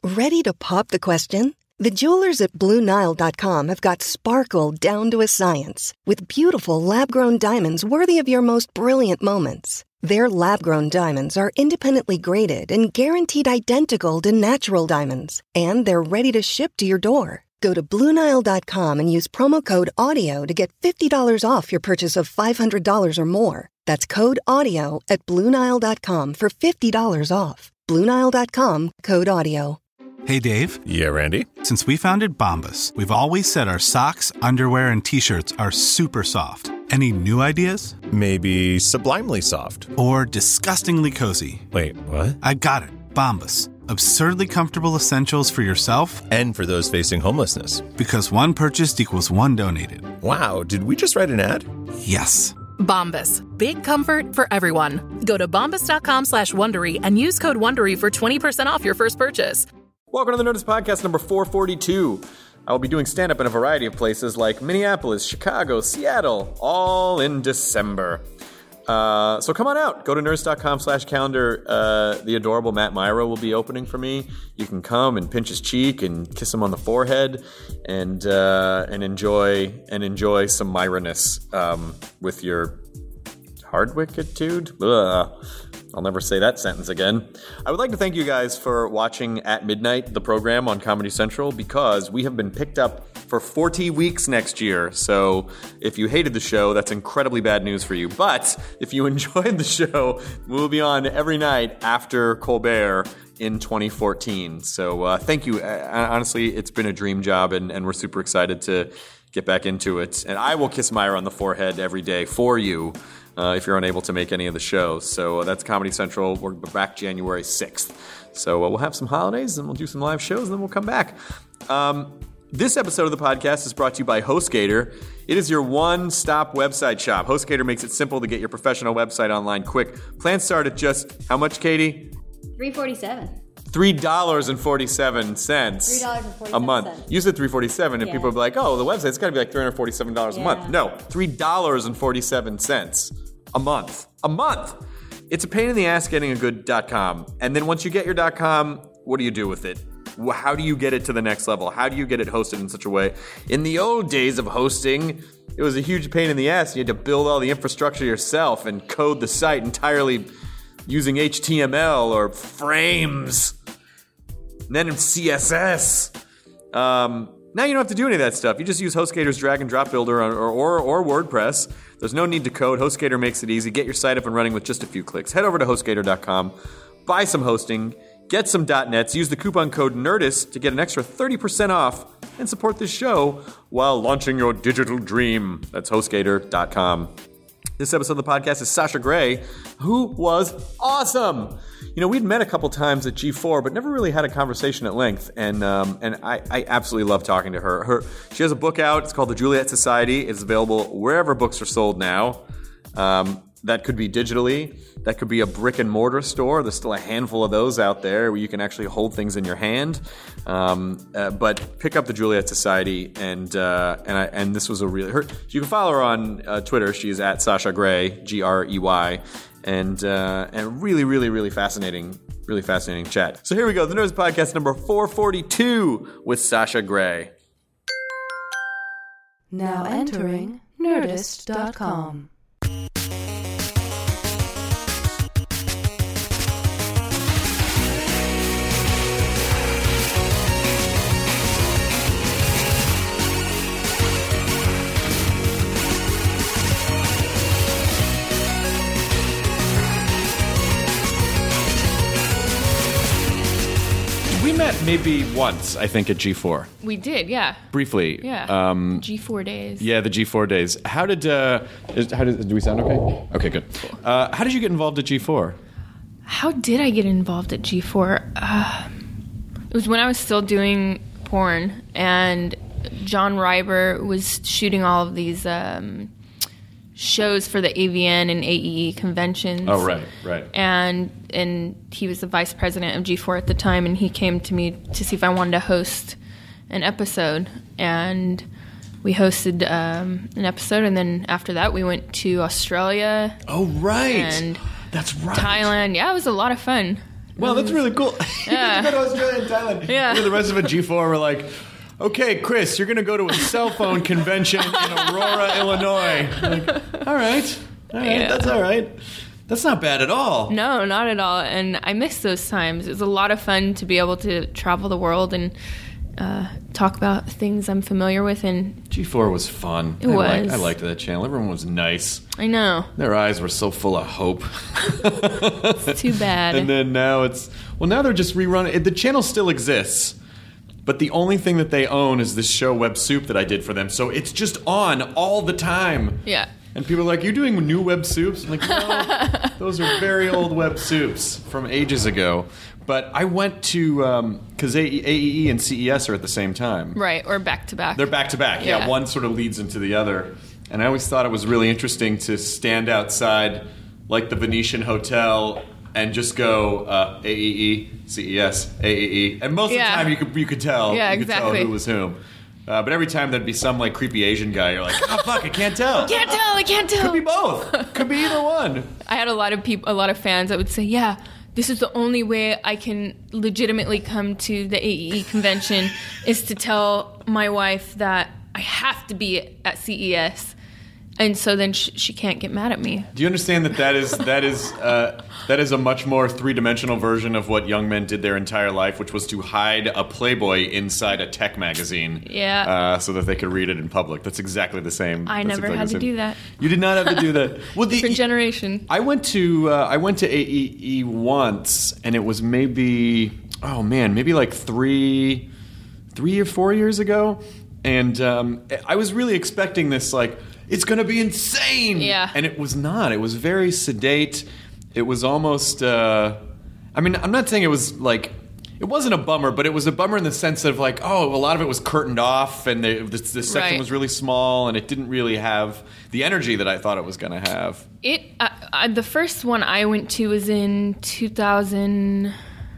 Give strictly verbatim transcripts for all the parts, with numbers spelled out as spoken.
Ready to pop the question? The jewelers at Blue Nile dot com have got sparkle down to a science with beautiful lab-grown diamonds worthy of your most brilliant moments. Their lab-grown diamonds are independently graded and guaranteed identical to natural diamonds, and they're ready to ship to your door. Go to Blue Nile dot com and use promo code AUDIO to get fifty dollars off your purchase of five hundred dollars or more. That's code AUDIO at Blue Nile dot com for fifty dollars off. Blue Nile dot com, code AUDIO. Hey, Dave. Yeah, Randy. Since we founded Bombas, we've always said our socks, underwear, and T-shirts are super soft. Any new ideas? Maybe sublimely soft. Or disgustingly cozy. Wait, what? I got it. Bombas. Absurdly comfortable essentials for yourself and for those facing homelessness. Because one purchased equals one donated. Wow, did we just write an ad? Yes. Bombas. Big comfort for everyone. Go to bombas dot com slash Wondery and use code Wondery for twenty percent off your first purchase. Welcome to the Nerdist Podcast number four forty-two. I will be doing stand-up in a variety of places like Minneapolis, Chicago, Seattle, all in December. Uh, so come on out. Go to nerdist dot com slash calendar. Uh, the adorable Matt Myra will be opening for me. You can come and pinch his cheek and kiss him on the forehead and uh, and enjoy and enjoy some Myra-ness um, with your hardwickitude. Ugh. I'll never say that sentence again. I would like to thank you guys for watching At Midnight, the program on Comedy Central, because we have been picked up for forty weeks next year. So if you hated the show, that's incredibly bad news for you. But if you enjoyed the show, we'll be on every night after Colbert in twenty fourteen. So uh, thank you. Uh, honestly, it's been a dream job, and, and we're super excited to get back into it. And I will kiss Myra on the forehead every day for you. Uh, if you're unable to make any of the shows. So uh, that's Comedy Central. We're back January sixth. So uh, we'll have some holidays, and we'll do some live shows, and then we'll come back. Um, this episode of the podcast is brought to you by HostGator. It is your one-stop website shop. HostGator makes it simple to get your professional website online quick. Plans start at just, how much, Katie? three forty-seven. three dollars and forty-seven cents three dollars and forty-seven a month. cents. You said three forty-seven, and Yeah. people will be like, oh, the website's got to be like three hundred forty-seven dollars a Yeah. month. No, three dollars and forty-seven cents a month. A month! It's a pain in the ass getting a good .com. And then once you get your .com, what do you do with it? How do you get it to the next level? How do you get it hosted in such a way? In the old days of hosting, it was a huge pain in the ass. You had to build all the infrastructure yourself and code the site entirely using H T M L or frames. And then in C S S. Um, now you don't have to do any of that stuff. You just use HostGator's drag and drop builder or, or, or WordPress. There's no need to code. HostGator makes it easy. Get your site up and running with just a few clicks. Head over to HostGator dot com, buy some hosting, get some .nets, use the coupon code NERDIST to get an extra thirty percent off and support this show while launching your digital dream. That's HostGator dot com. This episode of the podcast is Sasha Grey, who was awesome. You know, we'd met a couple times at G four, but never really had a conversation at length, and um, and I, I absolutely love talking to her. Her She has a book out. It's called The Juliet Society. It's available wherever books are sold now. Um, that could be digitally. That could be a brick and mortar store. There's still a handful of those out there where you can actually hold things in your hand. Um, uh, but pick up The Juliet Society, and uh, and I, and this was a really. Her, you can follow her on uh, Twitter. She's at Sasha Grey, G R E Y. And uh, and really, really, really fascinating, really fascinating chat. So here we go, the Nerdist Podcast number four forty-two with Sasha Grey. Now entering nerdist dot com. We met maybe once, I think, at G four. We did, yeah. Briefly. Yeah. Um, G four days. yeah, the G four days. How did, uh, is, how did, do we sound okay? Okay, good. Uh, how did you get involved at G four? How did I get involved at G four? Uh, it was when I was still doing porn, and John Reiber was shooting all of these um, shows for the A V N and A E E conventions. Oh, right, right. And and he was the vice president of G four at the time, and he came to me to see if I wanted to host an episode. And we hosted um, an episode, and then after that we went to Australia. Oh, right. And that's right. Thailand. Yeah, it was a lot of fun. Well, that's really cool. Yeah. You go to Australia and Thailand. Yeah. You and the rest of a G four were like, okay, Chris, you're going to go to a cell phone convention in Aurora, Illinois. Like, all right. All right. Yeah. That's all right. That's not bad at all. No, not at all. And I miss those times. It was a lot of fun to be able to travel the world and uh, talk about things I'm familiar with. And G four was fun. It I was. Liked, I liked that channel. Everyone was nice. I know. Their eyes were so full of hope. It's too bad. And then now it's... Well, now they're just rerunning... The channel still exists, but the only thing that they own is this show Web Soup that I did for them. So it's just on all the time. Yeah. And people are like, you're doing new Web Soups? I'm like, no, those are very old Web Soups from ages ago. But I went to... Because um, A E E and C E S are at the same time. Right, or back to back. They're back to back. Yeah, Yeah. one sort of leads into the other. And I always thought it was really interesting to stand outside, like the Venetian Hotel, and just go uh, A E E, C E S, A E E. And most Yeah. of the time you could you could tell. Yeah, you could tell exactly. who was whom. Uh, but every time there'd be some like creepy Asian guy, you're like, oh fuck, I can't tell. Can't tell, I can't tell. Could be both. Could be either one. I had a lot of people, a lot of fans that would say, yeah, this is the only way I can legitimately come to the A E E convention is to tell my wife that I have to be at C E S. And so then sh- she can't get mad at me. Do you understand that that is that is uh, that is a much more three-dimensional version of what young men did their entire life, which was to hide a Playboy inside a tech magazine, Yeah. uh, so that they could read it in public. That's exactly the same. I that's never exactly had the to same. do that. You did not have to do that. Well, the, Different generation. I went to uh, I went to A E E once, and it was maybe oh man, maybe like three, three or four years ago, and um, I was really expecting this like. It's going to be insane. Yeah. And it was not. It was very sedate. It was almost, uh, I mean, I'm not saying it was like, it wasn't a bummer, but it was a bummer in the sense of like, oh, a lot of it was curtained off and the, the, the section Right. was really small and it didn't really have the energy that I thought it was going to have. It uh, uh, the first one I went to was in two thousand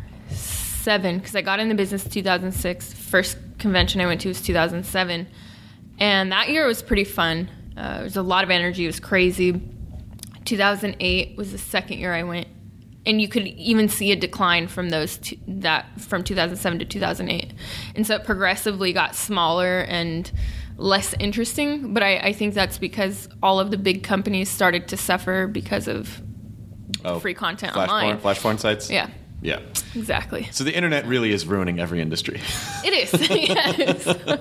seven because I got in the business in two thousand six. First convention I went to was two thousand seven. And that year was pretty fun. Uh, there was a lot of energy. It was crazy. two thousand eight was the second year I went, and you could even see a decline from those two, that from two thousand seven to two thousand eight, and so it progressively got smaller and less interesting. But I, I think that's because all of the big companies started to suffer because of Oh, free content flash online. Porn, flash porn sites? Yeah, Yeah. exactly. So the internet really is ruining every industry. It is, yes.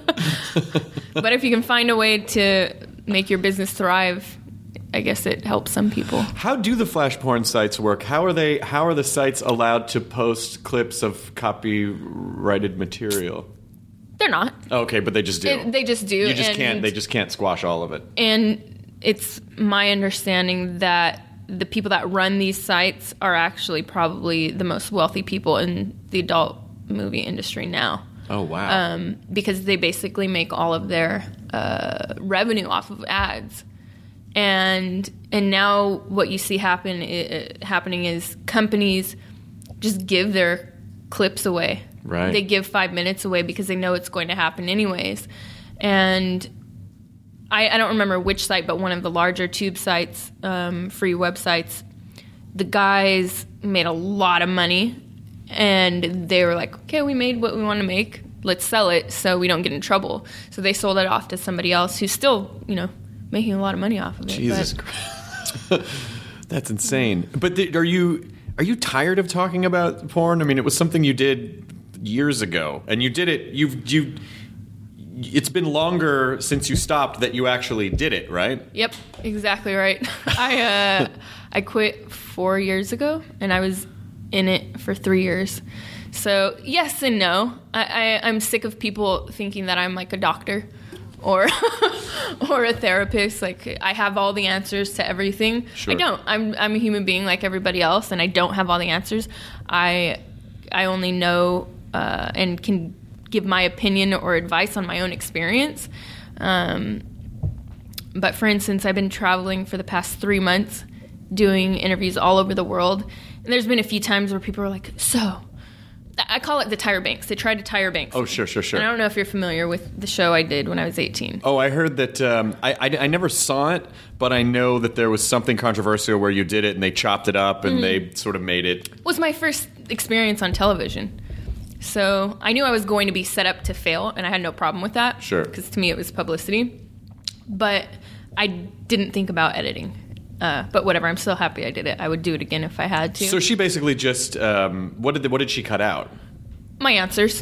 But if you can find a way to make your business thrive, I guess it helps some people. How do the flash porn sites work? How are they? How are the sites allowed to post clips of copyrighted material? They're not. Oh, okay, but they just do. It, they just do. You just and, can't. They just can't squash all of it. And it's my understanding that the people that run these sites are actually probably the most wealthy people in the adult movie industry now. Oh wow! Um, because they basically make all of their uh, revenue off of ads, and and now what you see happen uh, happening is companies just give their clips away. Right. They give five minutes away because they know it's going to happen anyways, and I, I don't remember which site, but one of the larger tube sites, um, free websites, the guys made a lot of money. And they were like, okay, we made what we want to make. Let's sell it so we don't get in trouble. So they sold it off to somebody else who's still, you know, making a lot of money off of it. Jesus But Christ. That's insane. But th- are you are you tired of talking about porn? I mean, it was something you did years ago, and you did it. You've you. It's been longer since you stopped that you actually did it, right? Yep, exactly right. I uh, I quit four years ago, and I was in it for three years. So yes and no. I, I, I'm sick of people thinking that I'm like a doctor or or a therapist. Like I have all the answers to everything. Sure. I don't. I'm I'm a human being like everybody else, and I don't have all the answers. I I only know uh, and can give my opinion or advice on my own experience. Um, but for instance, I've been traveling for the past three months doing interviews all over the world. And there's been a few times where people are like, so, I call it the Tyra Banks. They tried to Tyra Banks. Oh, sure, sure, sure. And I don't know if you're familiar with the show I did when I was eighteen. Oh, I heard that. Um, I, I I never saw it, but I know that there was something controversial where you did it and they chopped it up and mm. they sort of made it. It was my first experience on television. So I knew I was going to be set up to fail, and I had no problem with that. Sure. Because to me it was publicity. But I didn't think about editing. Uh, but whatever, I'm still happy I did it. I would do it again if I had to. So she basically just, um, what did the, what did she cut out? My answers.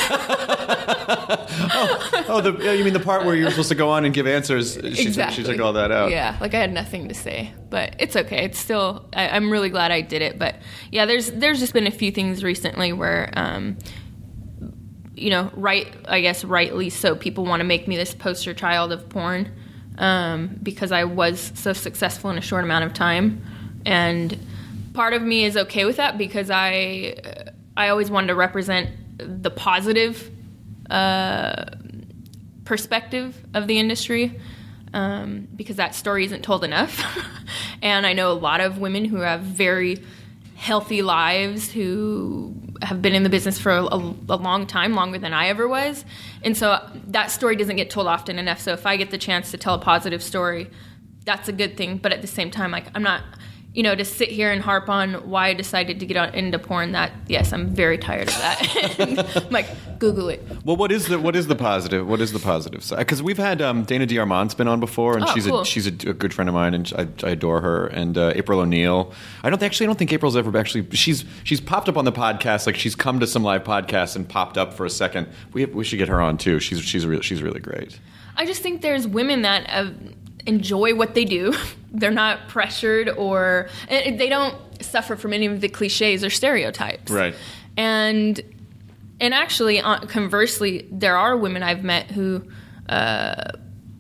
oh, oh the, you mean the part where you're supposed to go on and give answers? She, exactly. Took, she took all that out. Yeah, like I had nothing to say. But it's okay. It's still, I, I'm really glad I did it. But yeah, there's there's just been a few things recently where, um, you know, right, I guess rightly so, people want to make me this poster child of porn. Um, because I was so successful in a short amount of time. And part of me is okay with that because I I always wanted to represent the positive uh, perspective of the industry um, because that story isn't told enough. And I know a lot of women who have very healthy lives who have been in the business for a, a long time, longer than I ever was. And so that story doesn't get told often enough. So if I get the chance to tell a positive story, that's a good thing. But at the same time, like I'm not, you know, to sit here and harp on why I decided to get on, into porn, that, yes, I'm very tired of that. And I'm like, Google it. Well, what is the what is the positive? What is the positive side? Because we've had um, Dana D'Armand's been on before, and oh, she's cool. a she's a, a good friend of mine, and I, I adore her. And uh, April O'Neil. I don't actually I don't think April's ever actually she's she's popped up on the podcast. Like she's come to some live podcasts and popped up for a second. We we should get her on too. She's she's really she's really great. I just think there's women that uh, enjoy what they do. They're not pressured or they don't suffer from any of the cliches or stereotypes. Right. And and actually, uh, conversely, there are women I've met who, uh,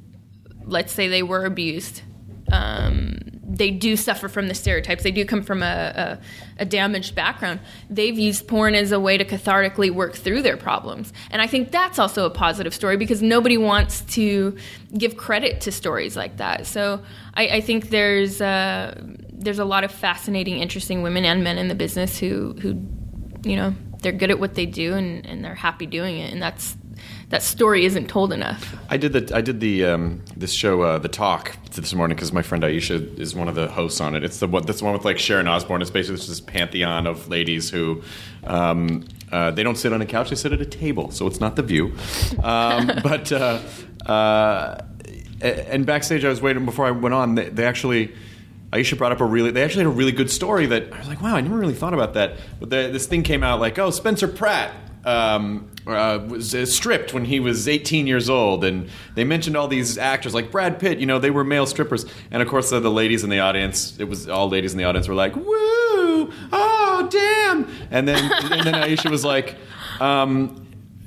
let's say they were abused. Um, they do suffer from the stereotypes. They do come from a, a, a damaged background. They've used porn as a way to cathartically work through their problems. And I think that's also a positive story because nobody wants to give credit to stories like that. So I, I think there's uh, there's a lot of fascinating, interesting women and men in the business who, who you know, they're good at what they do and, and they're happy doing it. And that's that story isn't told enough. I did the I did the um, this show uh, The Talk this morning because my friend Aisha is one of the hosts on it. It's the one that's the one with like Sharon Osbourne. It's basically this pantheon of ladies who um, uh, they don't sit on a couch; they sit at a table. So it's not The View. Um, but uh, uh, and backstage, I was waiting before I went on. They, they actually. Aisha brought up a really, they actually had a really good story that I was like, wow, I never really thought about that. But the, this thing came out like, oh, Spencer Pratt um, uh, was uh, stripped when he was eighteen years old. And they mentioned all these actors like Brad Pitt, you know, they were male strippers. And of course, uh, the ladies in the audience, it was all ladies in the audience were like, woo, oh, damn. And then, and then Aisha was like, um,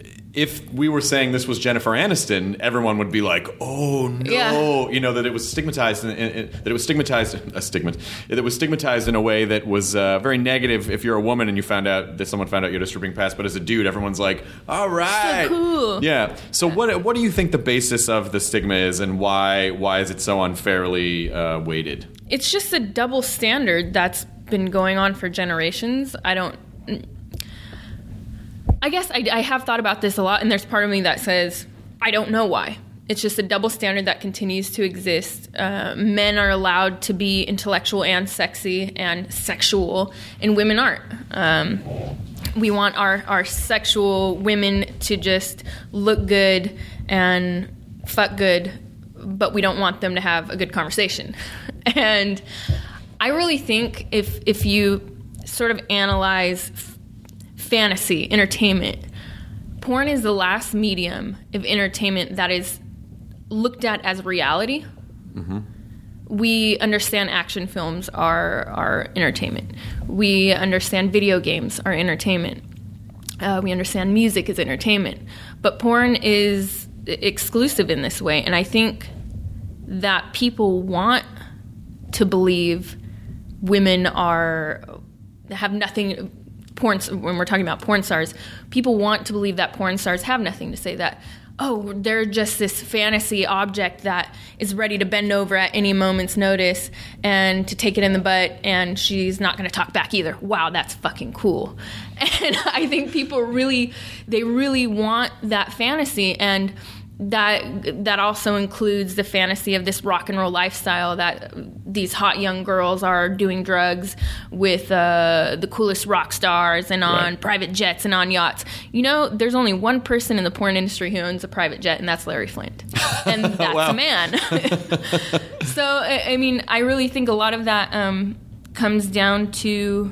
if we were saying this was Jennifer Aniston, everyone would be like, "Oh no!" Yeah. You know that it was stigmatized, in, in, in, that it was stigmatized, a stigmat, that it was stigmatized in a way that was uh, very negative. If you're a woman and you found out that someone found out you had a stripping past, but as a dude, everyone's like, "All right, so cool." Yeah. So what what do you think the basis of the stigma is, and why why is it so unfairly uh, weighted? It's just a double standard that's been going on for generations. I don't. I guess I, I have thought about this a lot, and there's part of me that says, I don't know why. It's just a double standard that continues to exist. Uh, men are allowed to be intellectual and sexy and sexual, and women aren't. Um, we want our, our sexual women to just look good and fuck good, but we don't want them to have a good conversation. And I really think if if you sort of analyze fantasy, entertainment, porn is the last medium of entertainment that is looked at as reality. Mm-hmm. We understand action films are, are entertainment. We understand video games are entertainment. Uh, we understand music is entertainment. But porn is exclusive in this way. And I think that people want to believe women are have nothing... Porn, when we're talking about porn stars, people want to believe that porn stars have nothing to say, that oh, they're just this fantasy object that is ready to bend over at any moment's notice and to take it in the butt, and she's not going to talk back either. Wow, that's fucking cool. And I think people really, they really want that fantasy, and that that also includes the fantasy of this rock and roll lifestyle, that these hot young girls are doing drugs with uh, the coolest rock stars and on right. private jets and on yachts. You know, there's only one person in the porn industry who owns a private jet, and that's Larry Flynt. And that's a man. So, I mean, I really think a lot of that um, comes down to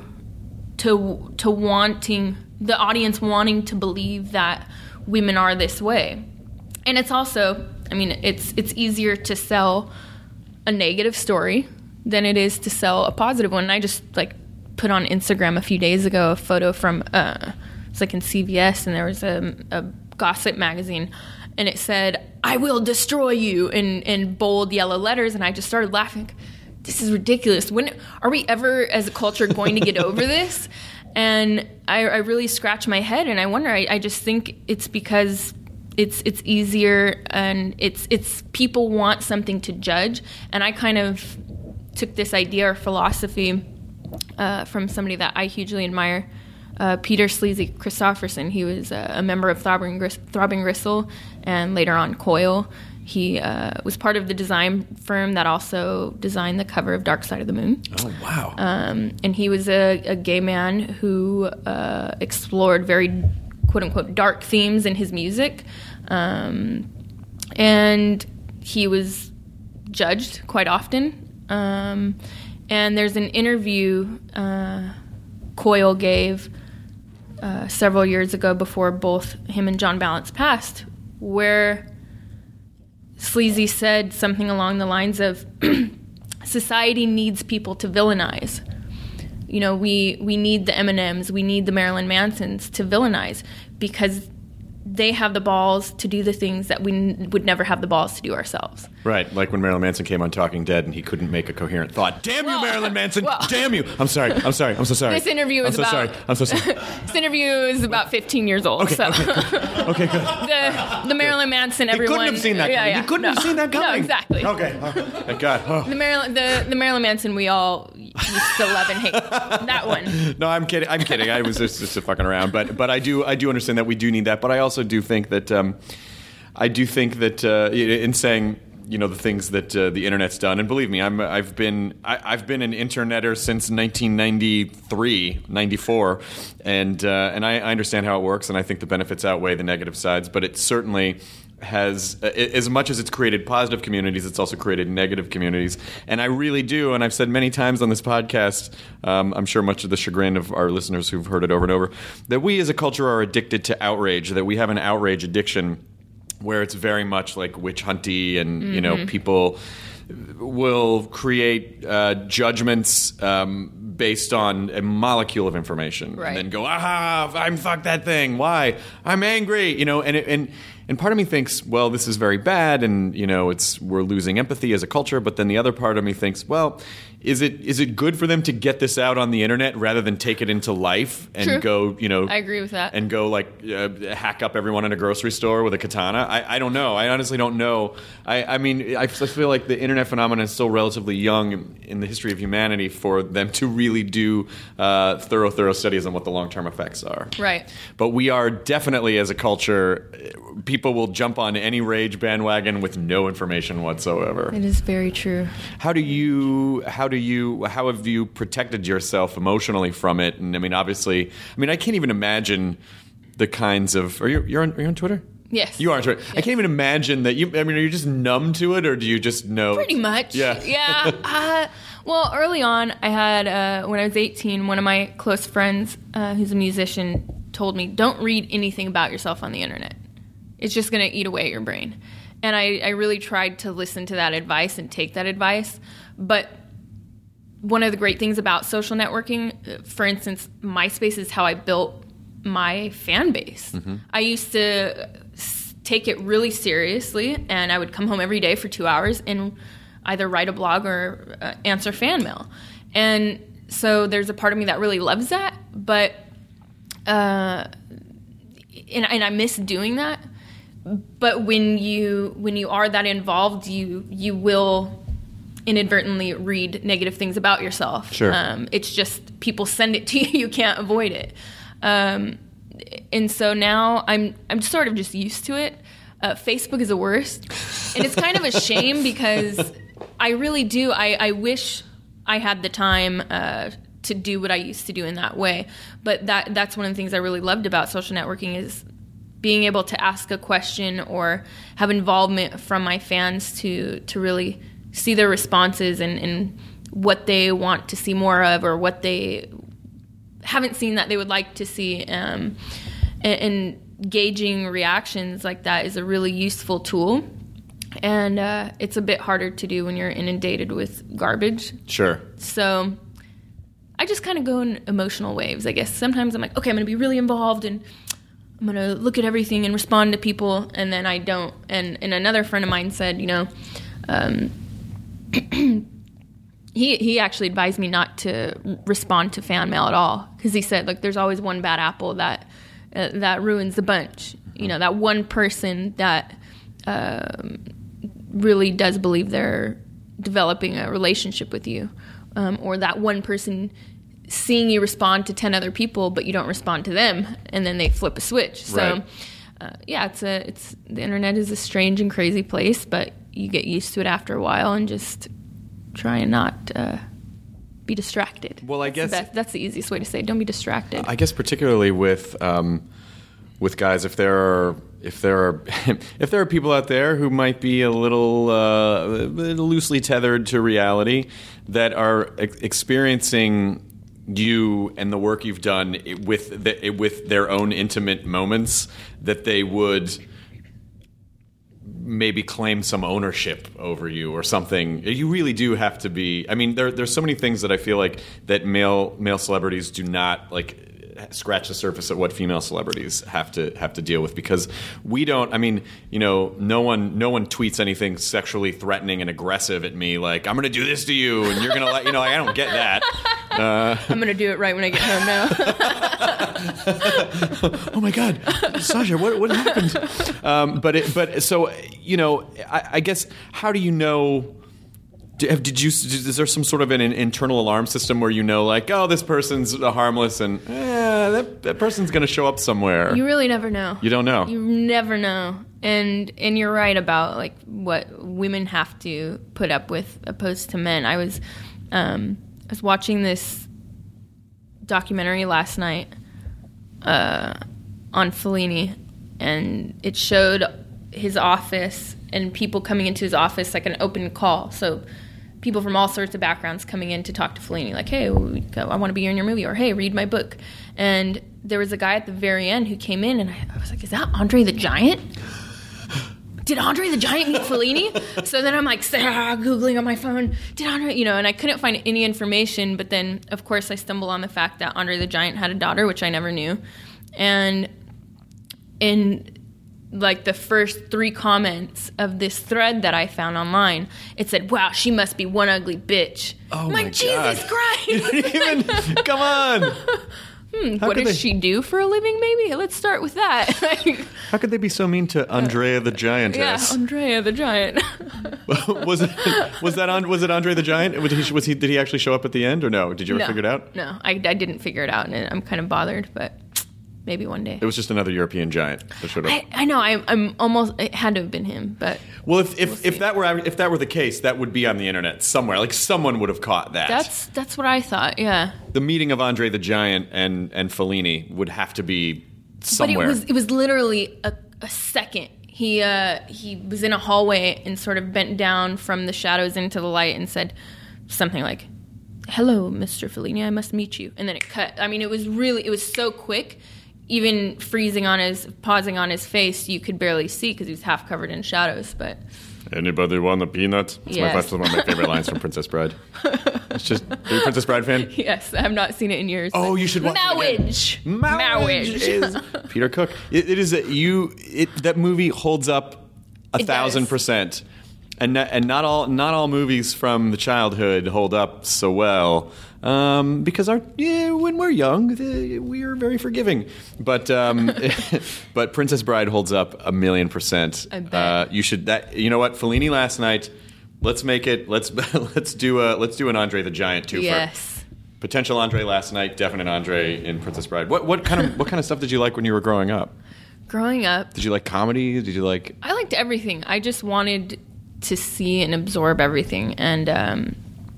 to to wanting, the audience wanting to believe that women are this way. And it's also, I mean, it's it's easier to sell a negative story than it is to sell a positive one. And I just, like, put on Instagram a few days ago a photo from, uh, it's like in C V S, and there was a, a gossip magazine, and it said, "I will destroy you," in, in bold yellow letters, and I just started laughing. This is ridiculous. When are we ever, as a culture, going to get over this? And I, I really scratch my head, and I wonder, I, I just think it's because It's it's easier, and it's it's people want something to judge. And I kind of took this idea or philosophy uh, from somebody that I hugely admire, uh, Peter Sleazy Christopherson. He was uh, a member of Throbbing, Gris- Throbbing Gristle, and later on Coil. He uh, was part of the design firm that also designed the cover of Dark Side of the Moon. Oh, wow. Um, and he was a, a gay man who uh, explored very quote-unquote dark themes in his music. Um, and he was judged quite often. Um, and there's an interview uh, Coil gave uh, several years ago before both him and John Balance passed, where Sleazy said something along the lines of, society needs people to villainize. You know, we, we need the Eminems, we need the Marilyn Mansons to villainize, because they have the balls to do the things that we n- would never have the balls to do ourselves. Right, like when Marilyn Manson came on Talking Dead and he couldn't make a coherent thought. Damn well, you, Marilyn Manson! Well, Damn you! I'm sorry. I'm sorry. I'm so sorry. This interview is I'm so about. sorry. I'm so sorry. This interview is about fifteen years old. Okay. So. Okay. Good. Okay. Good. the the Marilyn Manson. You Everyone. couldn't have seen that coming. Yeah, yeah. You couldn't no. have seen that coming. No, exactly. Okay. Oh, thank God. Oh. The Marilyn the, the Marilyn Manson we all used to love and hate. That one. No, I'm kidding. I'm kidding. I was just, just fucking around, but but I do I do understand that we do need that. But I also do think that um, I do think that uh, in saying, you know, the things that uh, the internet's done, and believe me, I'm I've been I, I've been an interneter since nineteen ninety-three, ninety-four, and uh, and I, I understand how it works, and I think the benefits outweigh the negative sides. But it certainly has, as much as it's created positive communities, it's also created negative communities. And I really do, and I've said many times on this podcast, um, I'm sure much of the chagrin of our listeners who've heard it over and over, that we as a culture are addicted to outrage, that we have an outrage addiction where it's very much like witch hunty, and mm-hmm. you know, people will create uh, judgments um, based on a molecule of information, right. and then go, aha, I'm fuck that thing. Why? I'm angry. You know, and it, and and part of me thinks, well, this is very bad, and you know, it's we're losing empathy as a culture. But then the other part of me thinks, well, is it is it good for them to get this out on the internet rather than take it into life and True. go, you know, I agree with that, and go like uh, hack up everyone in a grocery store with a katana? I, I don't know. I honestly don't know. I, I mean, I feel like the internet phenomenon is still relatively young in the history of humanity for them to really do uh, thorough, thorough studies on what the long-term effects are. Right. But we are definitely, as a culture, people will jump on any rage bandwagon with no information whatsoever. It is very true. How do you, how do you, how have you protected yourself emotionally from it? And I mean, obviously, I mean, I can't even imagine the kinds of, are you, you're on, are you on Twitter? Yes. You are on Twitter. Yes. I can't even imagine that you, I mean, are you just numb to it, or do you just know? Pretty much. Yeah. Yeah. uh, well, early on, I had, uh, when I was eighteen, one of my close friends, uh, who's a musician, told me, don't read anything about yourself on the internet. It's just going to eat away at your brain. And I, I really tried to listen to that advice and take that advice. But one of the great things about social networking, for instance, MySpace is how I built my fan base. Mm-hmm. I used to take it really seriously, and I would come home every day for two hours and either write a blog or uh, answer fan mail. And so there's a part of me that really loves that, but uh, and, and I miss doing that. but when you when you are that involved, you you will inadvertently read negative things about yourself. Sure. Um, it's just people send it to you. You can't avoid it. Um, and so now I'm I'm sort of just used to it. Uh, Facebook is the worst, and it's kind of a shame because I really do. I, I wish I had the time uh, to do what I used to do in that way. But that that's one of the things I really loved about social networking is being able to ask a question or have involvement from my fans to to really see their responses and, and what they want to see more of or what they haven't seen that they would like to see. Um, and, and gauging reactions like that is a really useful tool. And uh, it's a bit harder to do when you're inundated with garbage. Sure. So I just kind of go in emotional waves, I guess. Sometimes I'm like, okay, I'm going to be really involved and I'm going to look at everything and respond to people, and then I don't. And, and another friend of mine said, you know, um, he he actually advised me not to respond to fan mail at all because he said, like, there's always one bad apple that uh, that ruins the bunch. You know, that one person that um, really does believe they're developing a relationship with you, um, or that one person seeing you respond to ten other people, but you don't respond to them, and then they flip a switch. So, right. uh, yeah, it's a it's the internet is a strange and crazy place, but you get used to it after a while and just try and not uh, be distracted. Well, I that's guess the best, that's the easiest way to say it. Don't be distracted. I guess particularly with um, with guys, if there are if there are if there are people out there who might be a little uh, loosely tethered to reality that are ex- experiencing you and the work you've done with the, with their own intimate moments, that they would maybe claim some ownership over you or something. You really do have to be. I mean, there there's so many things that I feel like that male male celebrities do not like scratch the surface of what female celebrities have to have to deal with, because we don't. I mean, you know, no one no one tweets anything sexually threatening and aggressive at me like, I'm going to do this to you and you're going to let you know. I don't get that. Uh, I'm going to do it right when I get home now. Oh my God, Sasha, what what happened? Um, but it, but so you know, I, I guess how do you know? Did, did you? Is there some sort of an internal alarm system where you know, like, oh, this person's harmless, and eh, that that person's going to show up somewhere? You really never know. You don't know. You never know, and and you're right about like what women have to put up with opposed to men. I was, um, I was watching this documentary last night uh, on Fellini, and it showed his office and people coming into his office like an open call. So people from all sorts of backgrounds coming in to talk to Fellini, like, hey, I want to be in your movie, or hey, read my book. And there was a guy at the very end who came in, and I, I was like, is that Andre the Giant? Did Andre the Giant meet Fellini? So then I'm like, ah, Googling on my phone, did Andre, you know, and I couldn't find any information. But then, of course, I stumbled on the fact that Andre the Giant had a daughter, which I never knew. And in like the first three comments of this thread that I found online, it said, wow, she must be one ugly bitch. Oh I'm my like, Jesus God. Christ. You didn't even, come on. Hmm, How what could does they- she do for a living, maybe? Let's start with that. How could they be so mean to Andrea the yeah, Giantess? Andrea the Giant. was it was that on, was it Andre the Giant? Was he, was he did he actually show up at the end, or no? Did you ever no, figure it out? No, I, I didn't figure it out, and I'm kind of bothered, but maybe one day. It was just another European giant that showed up. I, I know. I, I'm almost. It had to have been him, but Well, if if, We'll if see. that were if that were the case, that would be on the internet somewhere. Like someone would have caught that. that's that's what I thought. Yeah, the meeting of Andre the Giant and and Fellini would have to be somewhere. but it was it was literally a, a second. He uh, he was in a hallway and sort of bent down from the shadows into the light and said something like, "Hello, Mister Fellini, I must meet you." And then it cut. I mean, it was really it was so quick. Even freezing on his, pausing on his face, you could barely see because he was half covered in shadows. But Anybody want a peanut? That's, Yes. my, that's one of my favorite lines from Princess Bride. It's just, are you a Princess Bride fan? yes, I have not seen it in years. Oh, but- you should watch it again. Marriage. Marriage is Peter Cook. It, it is a, you. It, that movie holds up a It thousand does. percent. and not, and not all not all movies from the childhood hold up so well. Um, because our yeah, when we're young, the, we are very forgiving. But um, but Princess Bride holds up a million percent. I bet. Uh, you should that you know what Fellini last night. Let's make it. Let's let's do a let's do an Andre the Giant twofer. Yes. Potential Andre last night. Definite Andre in Princess Bride. What what kind of what kind of stuff did you like when you were growing up? Growing up, Did you like comedy? Did you like? I liked everything. I just wanted to see and absorb everything. And, um,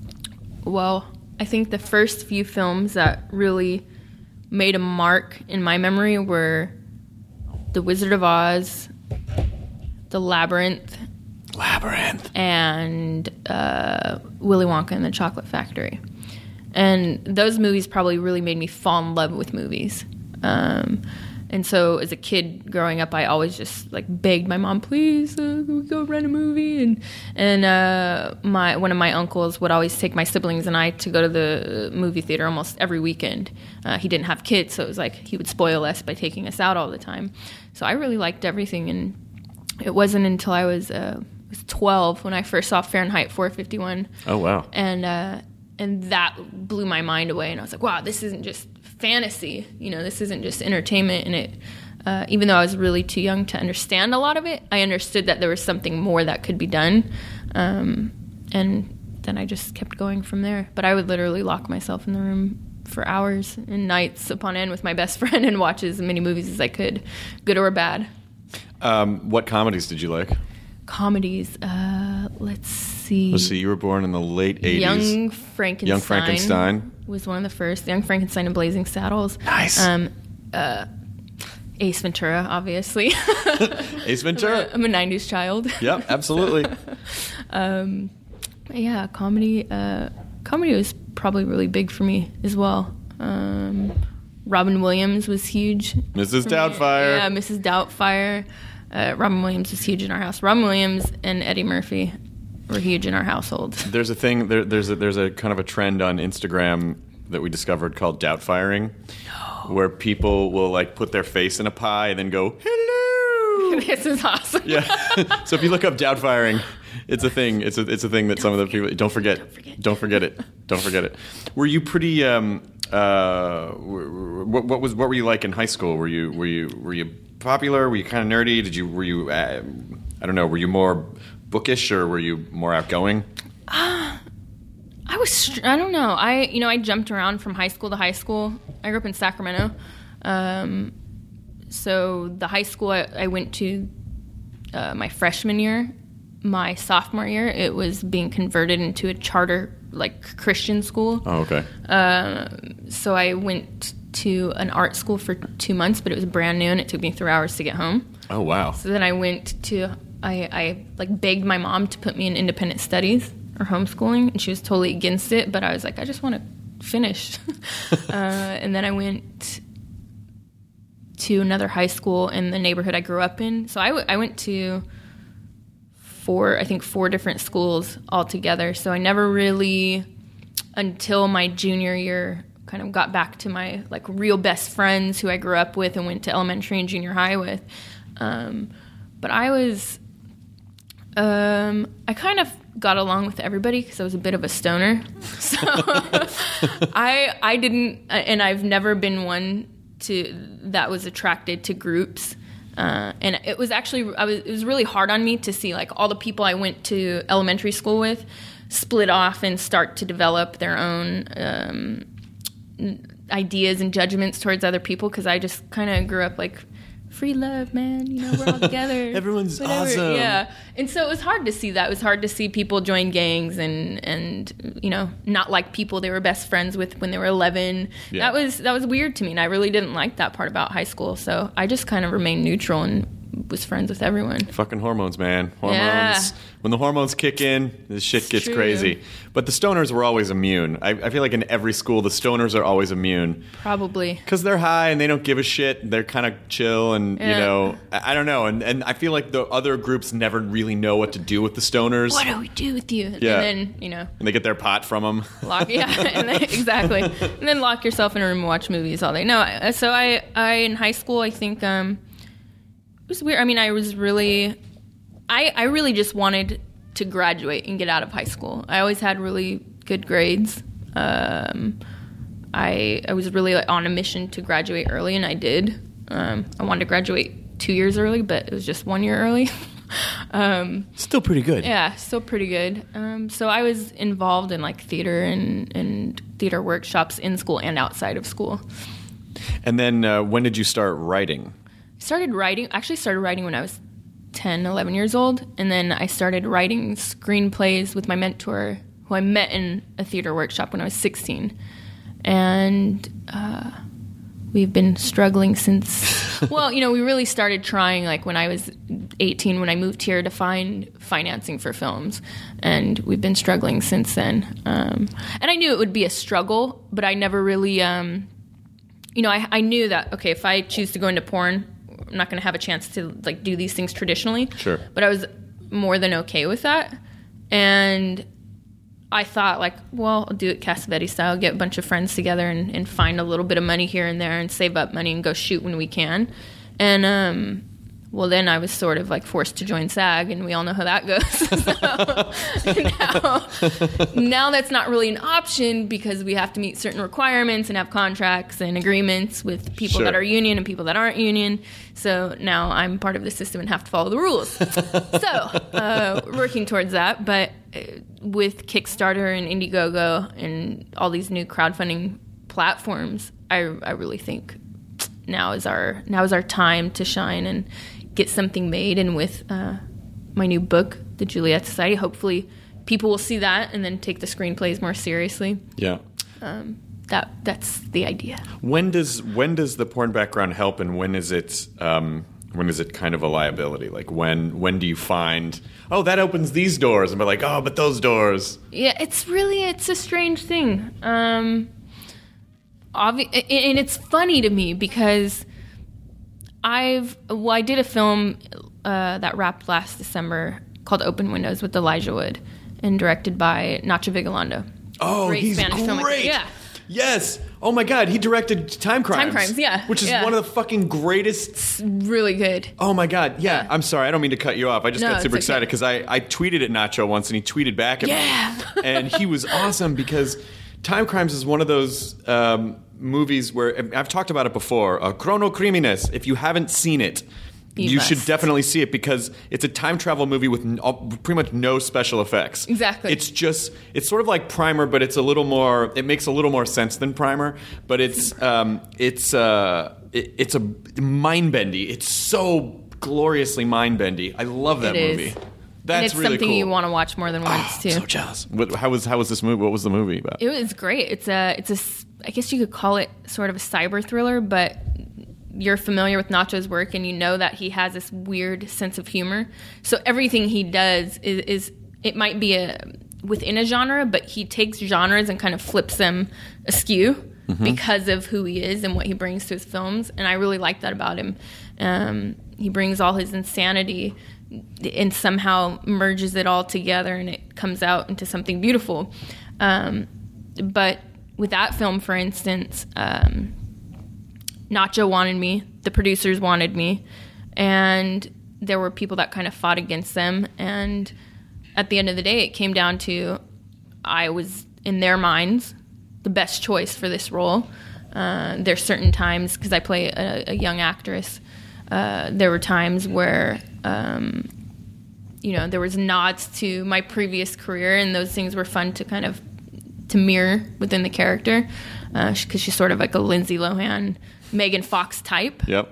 well, I think the first few films that really made a mark in my memory were The Wizard of Oz, The Labyrinth, Labyrinth. and uh, Willy Wonka and the Chocolate Factory. And those movies probably really made me fall in love with movies. Um, and so as a kid growing up, I always just like begged my mom, please, uh, can we go rent a movie? And and uh, my one of my uncles would always take my siblings and I to go to the movie theater almost every weekend. Uh, he didn't have kids, so it was like he would spoil us by taking us out all the time. So I really liked everything. And it wasn't until I was, uh, was twelve when I first saw Fahrenheit four fifty-one. Oh, wow. And uh, and that blew my mind away. And I was like, wow, this isn't just fantasy. You know, this isn't just entertainment. And it, uh, even though I was really too young to understand a lot of it, I understood that there was something more that could be done. Um, and then I just kept going from there. But I would literally lock myself in the room for hours and nights upon end with my best friend and watch as many movies as I could, good or bad. Um, what comedies did you like? Comedies. Uh, let's see. Let's see. You were born in the late eighties. Young Frankenstein. Young Frankenstein was one of the first. Young Frankenstein and Blazing Saddles. Nice. Um, uh, Ace Ventura, obviously. Ace Ventura. I'm a, I'm a nineties child. Yep, absolutely. um, yeah, comedy. Uh, comedy was probably really big for me as well. Um, Robin Williams was huge. Missus Doubtfire. Yeah, Missus Doubtfire. Uh, Robin Williams was huge in our house. Robin Williams and Eddie Murphy were huge in our household. There's a thing. There, there's a, there's a kind of a trend on Instagram that we discovered called doubtfiring, no. where people will like put their face in a pie and then go hello. This is awesome. Yeah. So if you look up doubtfiring, it's a thing. It's a it's a thing that don't some of the people don't forget. Don't forget. Don't forget it. Don't forget it. Were you pretty? Um, uh, what, what was what were you like in high school? Were you were you were you popular? Were you kind of nerdy? Did you were you uh, I don't know. Were you more bookish or were you more outgoing? Uh, I was. I don't know. I you know I jumped around from high school to high school. I grew up in Sacramento. Um, so the high school I, I went to uh, my freshman year, my sophomore year, it was being converted into a charter like Christian school. Oh, okay. Um, so I went to an art school for two months, but it was brand new and it took me three hours to get home. Oh, wow. So then I went to, I, I like begged my mom to put me in independent studies or homeschooling, and she was totally against it, but I was like, I just want to finish. uh, and then I went to another high school in the neighborhood I grew up in. So I, w- I went to four, I think four different schools altogether. So I never really, until my junior year, kind of got back to my like real best friends who I grew up with and went to elementary and junior high with. Um, but I was, um, I kind of got along with everybody because I was a bit of a stoner. So I I didn't, and I've never been one to that was attracted to groups. Uh, and it was actually, I was, it was really hard on me to see like all the people I went to elementary school with split off and start to develop their own um, ideas and judgments towards other people, because I just kind of grew up like, free love, man, you know, we're all together. Everyone's whatever. awesome. Yeah. And so it was hard to see that. It was hard to see people join gangs and, and you know, not like people they were best friends with when they were eleven. Yeah. That was that was weird to me, and I really didn't like that part about high school. So I just kind of remained neutral and was friends with everyone. Fucking hormones, man. Hormones. Yeah. When the hormones kick in, this shit It's gets true. crazy. But the stoners were always immune. I, I feel like in every school, the stoners are always immune. Probably. Because they're high and they don't give a shit. They're kind of chill and, you Yeah. know, I, I don't know. And, and I feel like the other groups never really know what to do with the stoners. What do we do with you? Yeah. And then, you know, And they get their pot from them. lock, yeah, and then, exactly. And then lock yourself in a room and watch movies all day. No, I- so I, I in high school, I think um, it was weird. I mean, I was really, I, I really just wanted to graduate and get out of high school. I always had really good grades. Um, I I was really like, on a mission to graduate early, and I did. Um, I wanted to graduate two years early, but it was just one year early. um, Still pretty good. Yeah, still pretty good. Um, so I was involved in like theater and, and theater workshops in school and outside of school. And then uh, when did you start writing? I started writing, actually started writing when I was ten, eleven years old. And then I started writing screenplays with my mentor, who I met in a theater workshop when I was sixteen. And uh, we've been struggling since, well, you know, we really started trying like when I was eighteen, when I moved here to find financing for films. And we've been struggling since then. Um, and I knew it would be a struggle, but I never really, um, you know, I, I knew that, okay, if I choose to go into porn, I'm not going to have a chance to like do these things traditionally. Sure. But I was more than okay with that. And I thought, like, well, I'll do it Cassavetes style, get a bunch of friends together and, and find a little bit of money here and there and save up money and go shoot when we can. And, um, well, then I was sort of, like, forced to join SAG, and we all know how that goes. So now, now that's not really an option because we have to meet certain requirements and have contracts and agreements with people Sure. that are union and people that aren't union. So now I'm part of the system and have to follow the rules. So uh, working towards that. But uh, with Kickstarter and Indiegogo and all these new crowdfunding platforms, I, I really think now is our now is our time to shine and get something made. And with uh, my new book, The Juliet Society, hopefully people will see that and then take the screenplays more seriously. Yeah. Um, that that's the idea. When does when does the porn background help, and when is it um, when is it kind of a liability? Like when when do you find, oh, that opens these doors, and be like, oh, but those doors. Yeah, it's really it's a strange thing. Um, obvi- and it's funny to me because I've well, I did a film uh, that wrapped last December called Open Windows with Elijah Wood, and directed by Nacho Vigalondo. Oh, Great he's Spanish filmmaker. great. Yeah. Yes. Oh my God, he directed Time Crimes. Time Crimes, yeah, Which is yeah. one of the fucking greatest. Really good. Oh my God, yeah. Yeah. I'm sorry, I don't mean to cut you off. I just No, got super it's okay. excited because I, I tweeted at Nacho once and he tweeted back at Yeah. me. And he was awesome because Time Crimes is one of those um, movies where I've talked about it before. Uh, Chrono Crimines. If you haven't seen it, You you must. should definitely see it because it's a time travel movie with n- all- pretty much no special effects. Exactly. It's just, it's sort of like Primer, but it's a little more, it makes a little more sense than Primer, but it's, um, it's, uh, it, it's a mind-bendy. It's so gloriously mind-bendy. I love that It is. movie. And That's it's really something cool. you want to watch more than once Oh, too. I'm so jealous. What, how was how was this movie? What was the movie about? It was great. It's a it's a s- I guess you could call it sort of a cyber thriller, but you're familiar with Nacho's work and you know that he has this weird sense of humor. So everything he does is, is it might be a within a genre, but he takes genres and kind of flips them askew mm-hmm. because of who he is and what he brings to his films. And I really like that about him. Um, he brings all his insanity and somehow merges it all together and it comes out into something beautiful. Um, but with that film, for instance, um, Nacho wanted me, the producers wanted me, and there were people that kind of fought against them. And at the end of the day, it came down to I was, in their minds, the best choice for this role. Uh, there's certain times, because I play a, a young actress, uh, there were times where, um, you know, there was nods to my previous career, and those things were fun to kind of to mirror within the character, because uh, she's sort of like a Lindsay Lohan, Megan Fox type. Yep.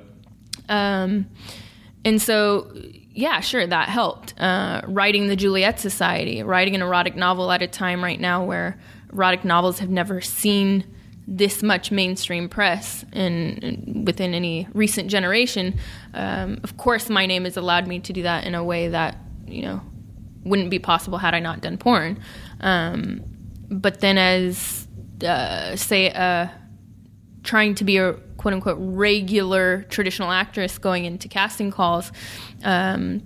Um, and so, yeah, sure, that helped. Uh, writing the Juliet Society, writing an erotic novel at a time right now where erotic novels have never seen this much mainstream press in, in within any recent generation. Um, of course, my name has allowed me to do that in a way that, you know, wouldn't be possible had I not done porn. Um, but then as, uh, say, uh, trying to be a quote-unquote regular traditional actress going into casting calls, um,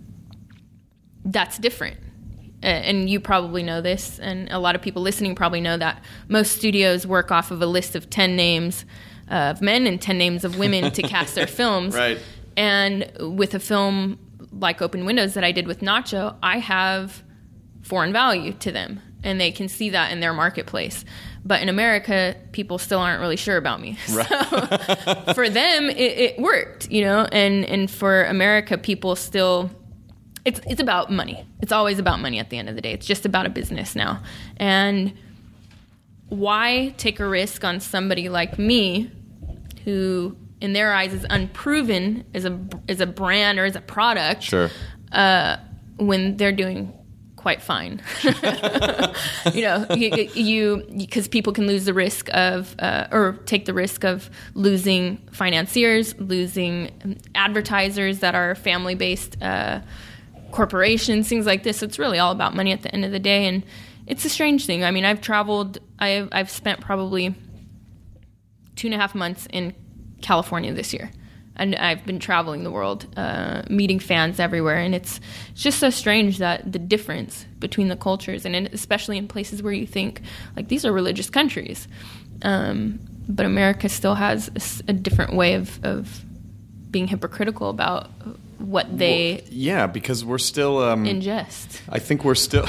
that's different. And you probably know this, and a lot of people listening probably know that most studios work off of a list of ten names of men and ten names of women to cast their films. Right. And with a film like Open Windows that I did with Nacho, I have foreign value to them, and they can see that in their marketplace. But in America, people still aren't really sure about me. Right. So for them, it, it worked, you know, and, and for America, people still, it's it's about money. It's always about money at the end of the day. It's just about a business now. And why take a risk on somebody like me who, in their eyes, is unproven as a, as a brand or as a product, sure. uh, when they're doing quite fine. you know, you because people can lose the risk of, uh, or take the risk of losing financiers, losing advertisers that are family-based uh, corporations, things like this. It's really all about money at the end of the day, and it's a strange thing. I mean, I've traveled. I've I've spent probably two and a half months in California this year. And I've been traveling the world, uh, meeting fans everywhere, and it's, it's just so strange that the difference between the cultures, and in, especially in places where you think, like, these are religious countries, um, but America still has a, a different way of, of being hypocritical about what they well, yeah, because we're still um, ingest. I think we're still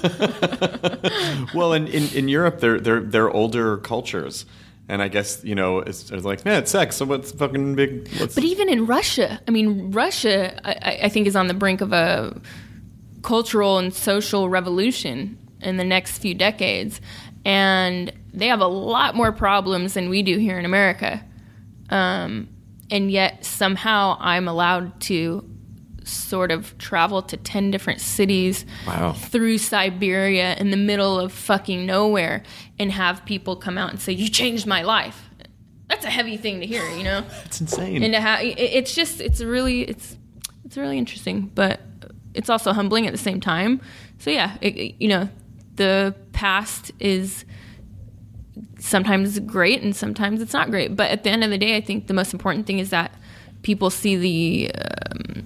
well, in, in, in Europe, they're they're they're older cultures. And I guess, you know, it's, it's like, man, it's sex, so what's fucking big? What's but even in Russia, I mean, Russia, I, I think, is on the brink of a cultural and social revolution in the next few decades. And they have a lot more problems than we do here in America. Um, and yet, somehow, I'm allowed to sort of travel to ten different cities wow. through Siberia in the middle of fucking nowhere and have people come out and say, you changed my life. That's a heavy thing to hear, you know? It's insane. And to ha- it, it's just, it's really, it's it's really interesting, but it's also humbling at the same time. So yeah, it, it, you know, the past is sometimes great and sometimes it's not great. But at the end of the day, I think the most important thing is that people see the... Um,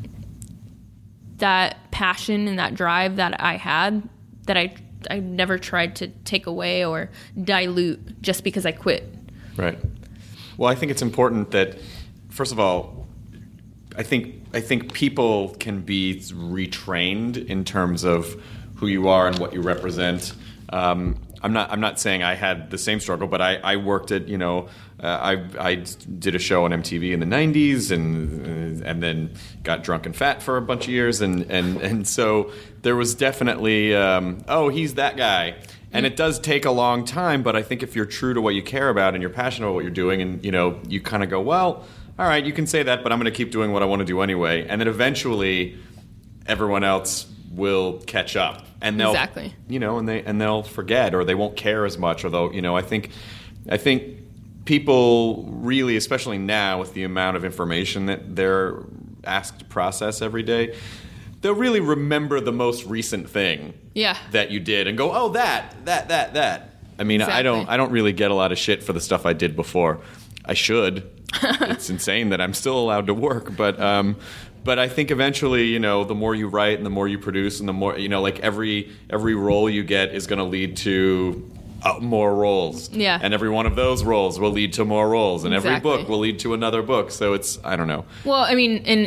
that passion and that drive that I had, that I I never tried to take away or dilute just because I quit. Right. Well, I think it's important that, first of all, I think I think people can be retrained in terms of who you are and what you represent. Um, I'm not I'm not saying I had the same struggle, but I, I worked at, you know, uh, I I did a show on M T V in the nineties and and then got drunk and fat for a bunch of years. And, and, and so there was definitely, um, oh, he's that guy. And it does take a long time, but I think if you're true to what you care about and you're passionate about what you're doing and, you know, you kind of go, well, all right, you can say that, but I'm going to keep doing what I want to do anyway. And then eventually everyone else will catch up. And they'll, exactly. you know, and they and they'll forget, or they won't care as much. Or they'll, you know, I think, I think people really, especially now with the amount of information that they're asked to process every day, they'll really remember the most recent thing yeah. that you did and go, oh, that, that, that, that. I mean, exactly. I don't, I don't really get a lot of shit for the stuff I did before. I should. It's insane that I'm still allowed to work, but. Um, But I think eventually, you know, the more you write and the more you produce and the more, you know, like every every role you get is going to lead to uh, more roles. Yeah. And every one of those roles will lead to more roles. And exactly. every book will lead to another book. So it's, I don't know. Well, I mean, and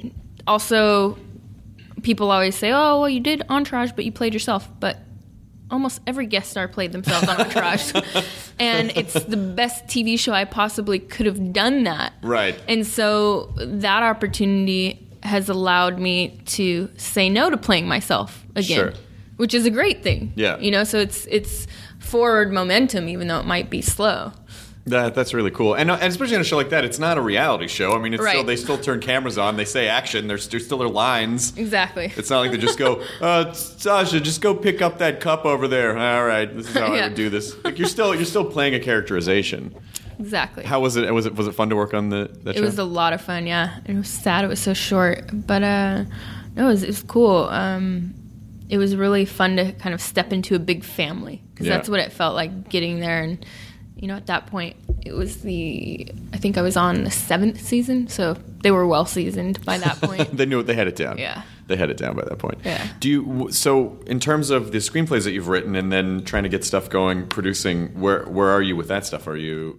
also people always say, oh, well, you did Entourage, but you played yourself. But almost every guest star played themselves on Entourage. And it's the best T V show I possibly could have done that. Right. And so that opportunity has allowed me to say no to playing myself again, Sure. which is a great thing. Yeah. You know, so it's it's forward momentum, even though it might be slow. That that's really cool, and, and especially on a show like that, it's not a reality show. I mean, it's Right. still they still turn cameras on, they say action, there's, there's still their lines. Exactly. It's not like they just go, uh, Sasha, just go pick up that cup over there. All right, this is how Yeah. I would do this. Like you're still you're still playing a characterization. Exactly. How was it? Was it was it fun to work on the that It show? was a lot of fun, yeah. It was sad it was so short, but uh, no, it was, it was cool. Um, it was really fun to kind of step into a big family because Yeah. that's what it felt like getting there. And you know, at that point, it was the I think I was on the seventh season, so they were well seasoned by that point. They knew it. They had it down. Yeah. They had it down by that point. Yeah. Do you? So, in terms of the screenplays that you've written, and then trying to get stuff going, producing, where where are you with that stuff? Are you?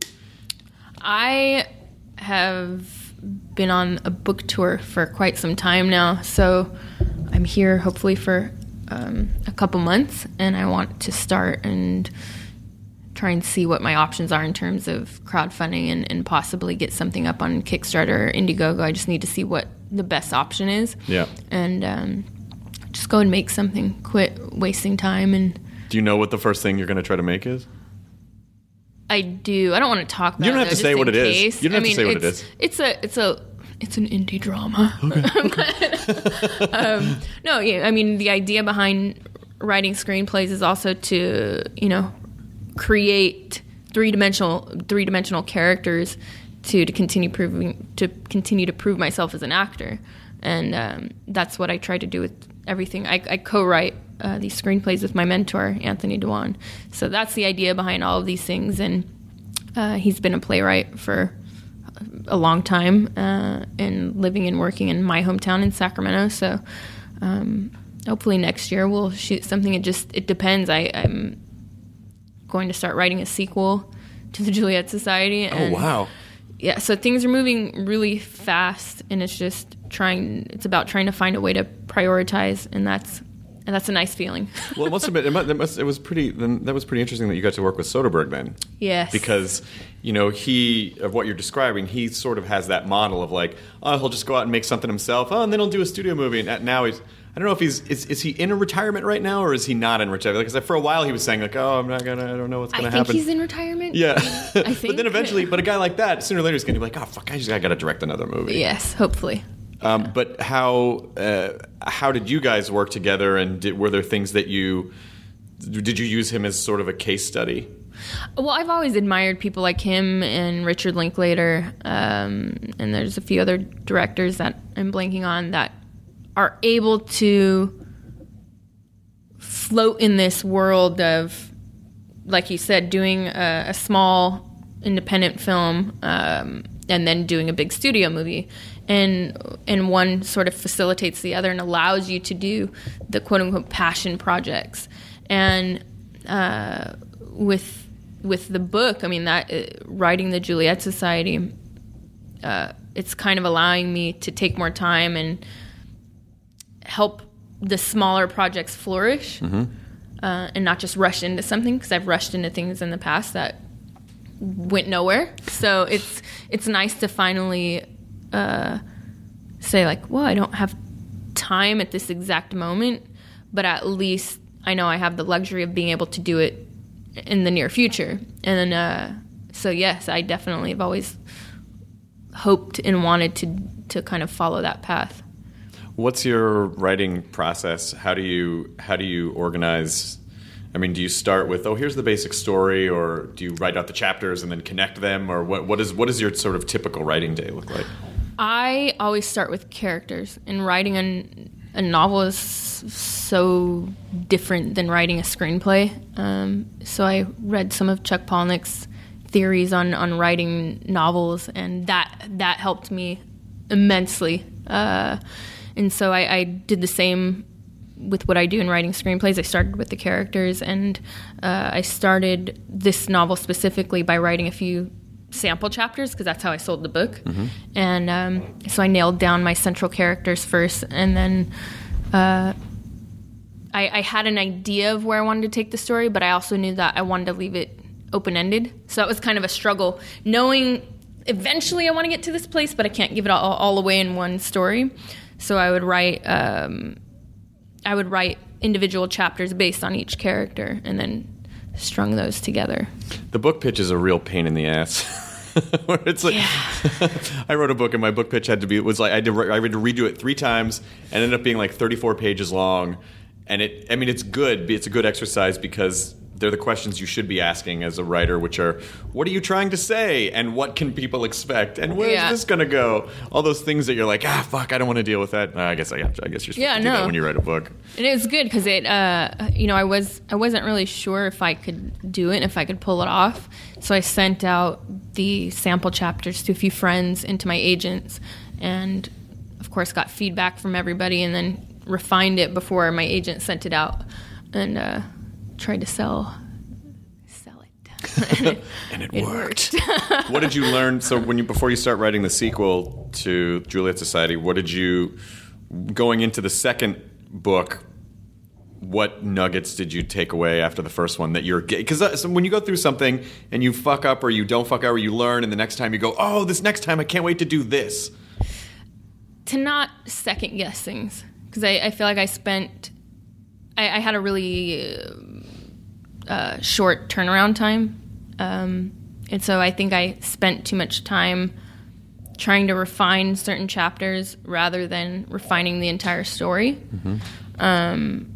I have been on a book tour for quite some time now, so I'm here hopefully for um, a couple months, and I want to start and try and see what my options are in terms of crowdfunding and, and possibly get something up on Kickstarter or Indiegogo. I just need to see what the best option is. Yeah. And um, just go and make something. Quit wasting time. And do you know what the first thing you're going to try to make is? I do. I don't want to talk about it. You don't have though, to say just what in it is. case. You don't I have to mean, say what it's, it is. It's a, it's a, it's an indie drama. Okay. um, no, yeah, I mean, the idea behind writing screenplays is also to, you know, create three-dimensional, three-dimensional characters to to continue proving to continue to prove myself as an actor, and um, that's what I try to do with everything. I, I co-write uh, these screenplays with my mentor, Anthony Dewan. So that's the idea behind all of these things, and uh, he's been a playwright for a long time uh, and living and working in my hometown in Sacramento. So um, hopefully next year we'll shoot something. It just it depends. I, I'm going to start writing a sequel to the Juliet Society. And oh wow! Yeah, so things are moving really fast, and it's just trying. It's about trying to find a way to prioritize, and that's and that's a nice feeling. Well, it must have been. It, must, it, must, it was pretty. Then that was pretty interesting that you got to work with Soderbergh then. Yes. Because you know he of what you're describing, he sort of has that model of like, oh, he'll just go out and make something himself. Oh, and then he'll do a studio movie. And now he's. I don't know if he's is, is he in a retirement right now or is he not in retirement? Because for a while he was saying like, oh, I'm not gonna. I don't know what's gonna I happen. think he's in retirement. Yeah. I think. But then eventually, but a guy like that, sooner or later, he's gonna be like, oh fuck, I just I gotta direct another movie. Yes, hopefully. Um, but how uh, how did you guys work together, and did, were there things that you did you use him as sort of a case study? Well, I've always admired people like him and Richard Linklater, um, and there's a few other directors that I'm blanking on that are able to float in this world of, like you said, doing a, a small independent film um, and then doing a big studio movie. And and one sort of facilitates the other and allows you to do the quote-unquote passion projects. And uh, with with the book, I mean, that uh, writing the Juliet Society, uh, it's kind of allowing me to take more time and help the smaller projects flourish, mm-hmm. uh, and not just rush into something, because I've rushed into things in the past that went nowhere. So it's it's nice to finally uh, say like, well, I don't have time at this exact moment, but at least I know I have the luxury of being able to do it in the near future. And then, uh, so yes, I definitely have always hoped and wanted to to kind of follow that path. What's your writing process? How do you how do you organize? I mean, do you start with, oh, here's the basic story, or do you write out the chapters and then connect them, or what what is what does your sort of typical writing day look like? I always start with characters, and writing a, a novel is so different than writing a screenplay. Um, so I read some of Chuck Palahniuk's theories on, on writing novels, and that that helped me immensely. Uh, and so I, I did the same with what I do in writing screenplays. I started with the characters, and uh, I started this novel specifically by writing a few sample chapters, because that's how I sold the book. Mm-hmm. And um, so I nailed down my central characters first, and then uh, I, I had an idea of where I wanted to take the story, but I also knew that I wanted to leave it open-ended. So that was kind of a struggle, knowing eventually I want to get to this place, but I can't give it all, all away in one story. So I would write um, I would write individual chapters based on each character, and then strung those together. The book pitch is a real pain in the ass. It's like, yeah. I wrote a book, and my book pitch had to be, it was like, I had, to, I had to redo it three times, and it ended up being like thirty-four pages long. And it, I mean, it's good. It's a good exercise, because they're the questions you should be asking as a writer, which are, what are you trying to say? And what can people expect? And where's yeah. this going to go? All those things that you're like, ah, fuck, I don't want to deal with that. Uh, I guess I, I guess you're supposed yeah, to do no. that when you write a book. And it was good, because it, uh, you know, I was I wasn't really sure if I could do it, if I could pull it off. So I sent out the sample chapters to a few friends and to my agents, and of course got feedback from everybody, and then refined it before my agent sent it out, and uh, tried to sell sell it. and it, and it, it worked. worked. What did you learn? So when you before you start writing the sequel to Juliet Society, what did you, going into the second book, what nuggets did you take away after the first one that you're because uh, so when you go through something and you fuck up or you don't fuck up or you learn and the next time you go, oh, this next time I can't wait to do this. To not second guess things, because I, I feel like I spent I, I had a really uh, short turnaround time, um, and so I think I spent too much time trying to refine certain chapters rather than refining the entire story. Mm-hmm. Um,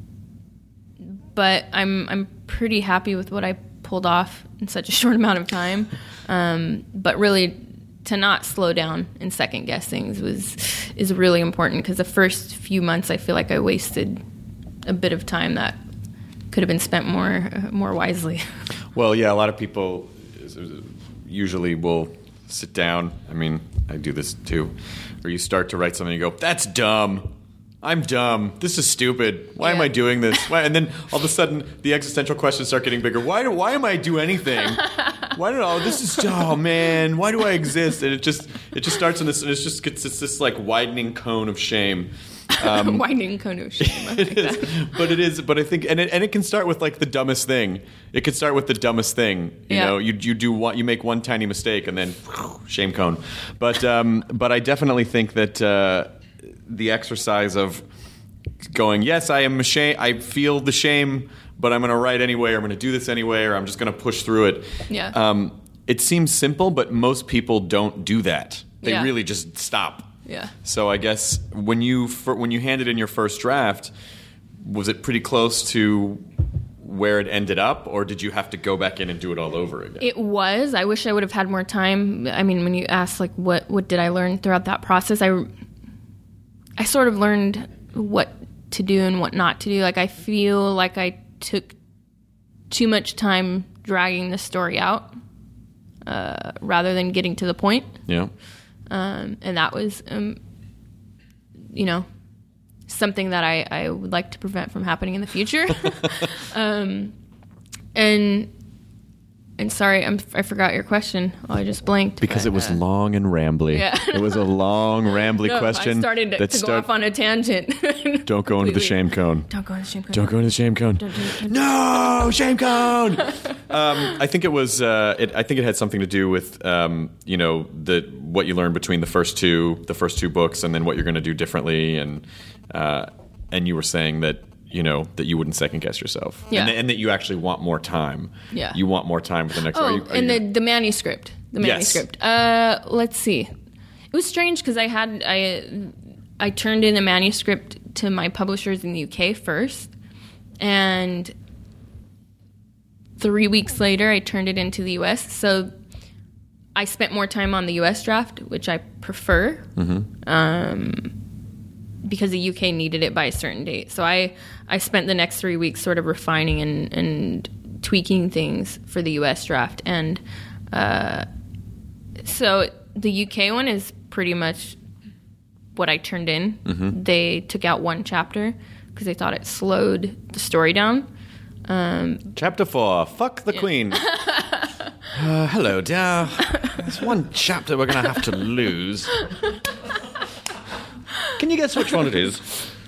but I'm I'm pretty happy with what I pulled off in such a short amount of time. Um, but really, to not slow down and second guess things was is really important, because the first few months I feel like I wasted a bit of time that could have been spent more uh, more wisely. Well, yeah, a lot of people usually will sit down. I mean, I do this too, where you start to write something and you go, that's dumb. I'm dumb. This is stupid. Why yeah. am I doing this? Why? And then all of a sudden, the existential questions start getting bigger. Why do? Why am I do anything? Why do? Oh, this is. Oh man, why do I exist? And it just it just starts in this. And it's just it's, it's this like widening cone of shame. Um, widening cone of shame. I like it is, that. But it is. But I think, and it and it can start with like the dumbest thing. It could start with the dumbest thing. You yeah. know, you you do one, you make one tiny mistake, and then whew, shame cone. But um, but I definitely think that. Uh, the exercise of going, yes, I am ashamed, I feel the shame, but I'm going to write anyway, or I'm going to do this anyway, or I'm just going to push through it. Yeah. Um, it seems simple, but most people don't do that. They yeah. really just stop. Yeah. So I guess when you when you handed in your first draft, was it pretty close to where it ended up, or did you have to go back in and do it all over again? It was. I wish I would have had more time. I mean, when you asked, like, what, what did I learn throughout that process, I... I sort of learned what to do and what not to do. Like, I feel like I took too much time dragging the story out uh, rather than getting to the point. Yeah. Um, and that was, um, you know, something that I, I would like to prevent from happening in the future. um, and... And sorry, I'm, I forgot your question. Oh, I just blanked. Because but, it was uh, long and rambly. Yeah. It was a long, rambly no, question. I started to, that to start, go off on a tangent. Don't go into the shame cone. Don't go into the shame cone. Don't go into the shame cone. Don't do it. Don't no, shame cone. um, I think it was. Uh, it, I think it had something to do with um, you know the what you learned between the first two, the first two books, and then what you're going to do differently. And uh, and you were saying that. You know, that you wouldn't second guess yourself. Yeah. And, and that you actually want more time. Yeah. You want more time with the next Oh, are you, are and you, the, the manuscript. The Yes. manuscript. Uh, let's see. It was strange because I had, I, I turned in a manuscript to my publishers in the U K first. And three weeks later, I turned it into the U S. So I spent more time on the U S draft, which I prefer. Mm-hmm. Um, because the U K needed it by a certain date. So I, I spent the next three weeks sort of refining and, and tweaking things for the U S draft. And uh, so the U K one is pretty much what I turned in. Mm-hmm. They took out one chapter because they thought it slowed the story down. Um, Chapter four, fuck the yeah. queen. uh, hello, dear. There's one chapter we're going to have to lose. Can you guess which one it is?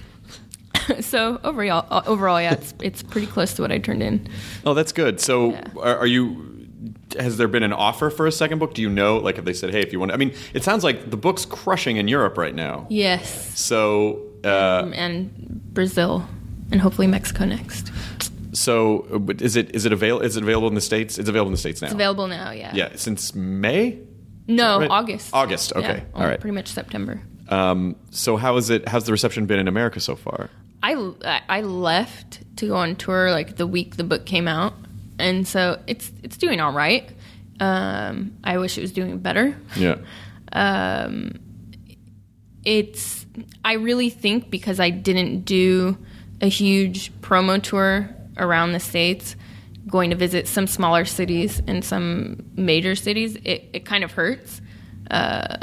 So overall, uh, overall, yeah, it's it's pretty close to what I turned in. Oh, that's good. So, yeah. are, are you? Has there been an offer for a second book? Do you know? Like, have they said, "Hey, if you want?" I mean, it sounds like the book's crushing in Europe right now. Yes. So, uh, um, and Brazil, and hopefully Mexico next. So, is it is it avail is it available in the States? It's available in the States now. It's available now. Yeah. Yeah, since May. No, right? August. August. Okay. Yeah, all right. Pretty much September. Um, so how is it? How's the reception been in America so far? I, I left to go on tour like the week the book came out, and so it's it's doing all right. Um, I wish it was doing better. Yeah. Um, it's I really think because I didn't do a huge promo tour around the States, going to visit some smaller cities and some major cities, it, it kind of hurts. Uh,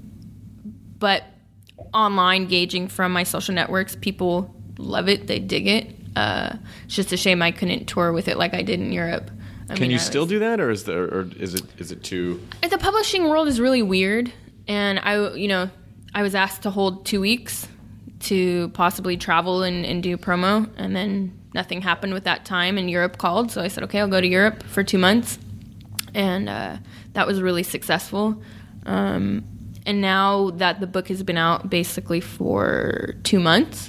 but online gauging from my social networks, people love it. They dig it. Uh, it's just a shame I couldn't tour with it like I did in Europe. I Can mean, you I still was, do that, or is there, or is it is it too? The publishing world is really weird, and I, you know, I was asked to hold two weeks to possibly travel and, and do promo, and then nothing happened with that time, and Europe called, so I said, okay, I'll go to Europe for two months, and uh, that was really successful. Um, and now that the book has been out basically for two months,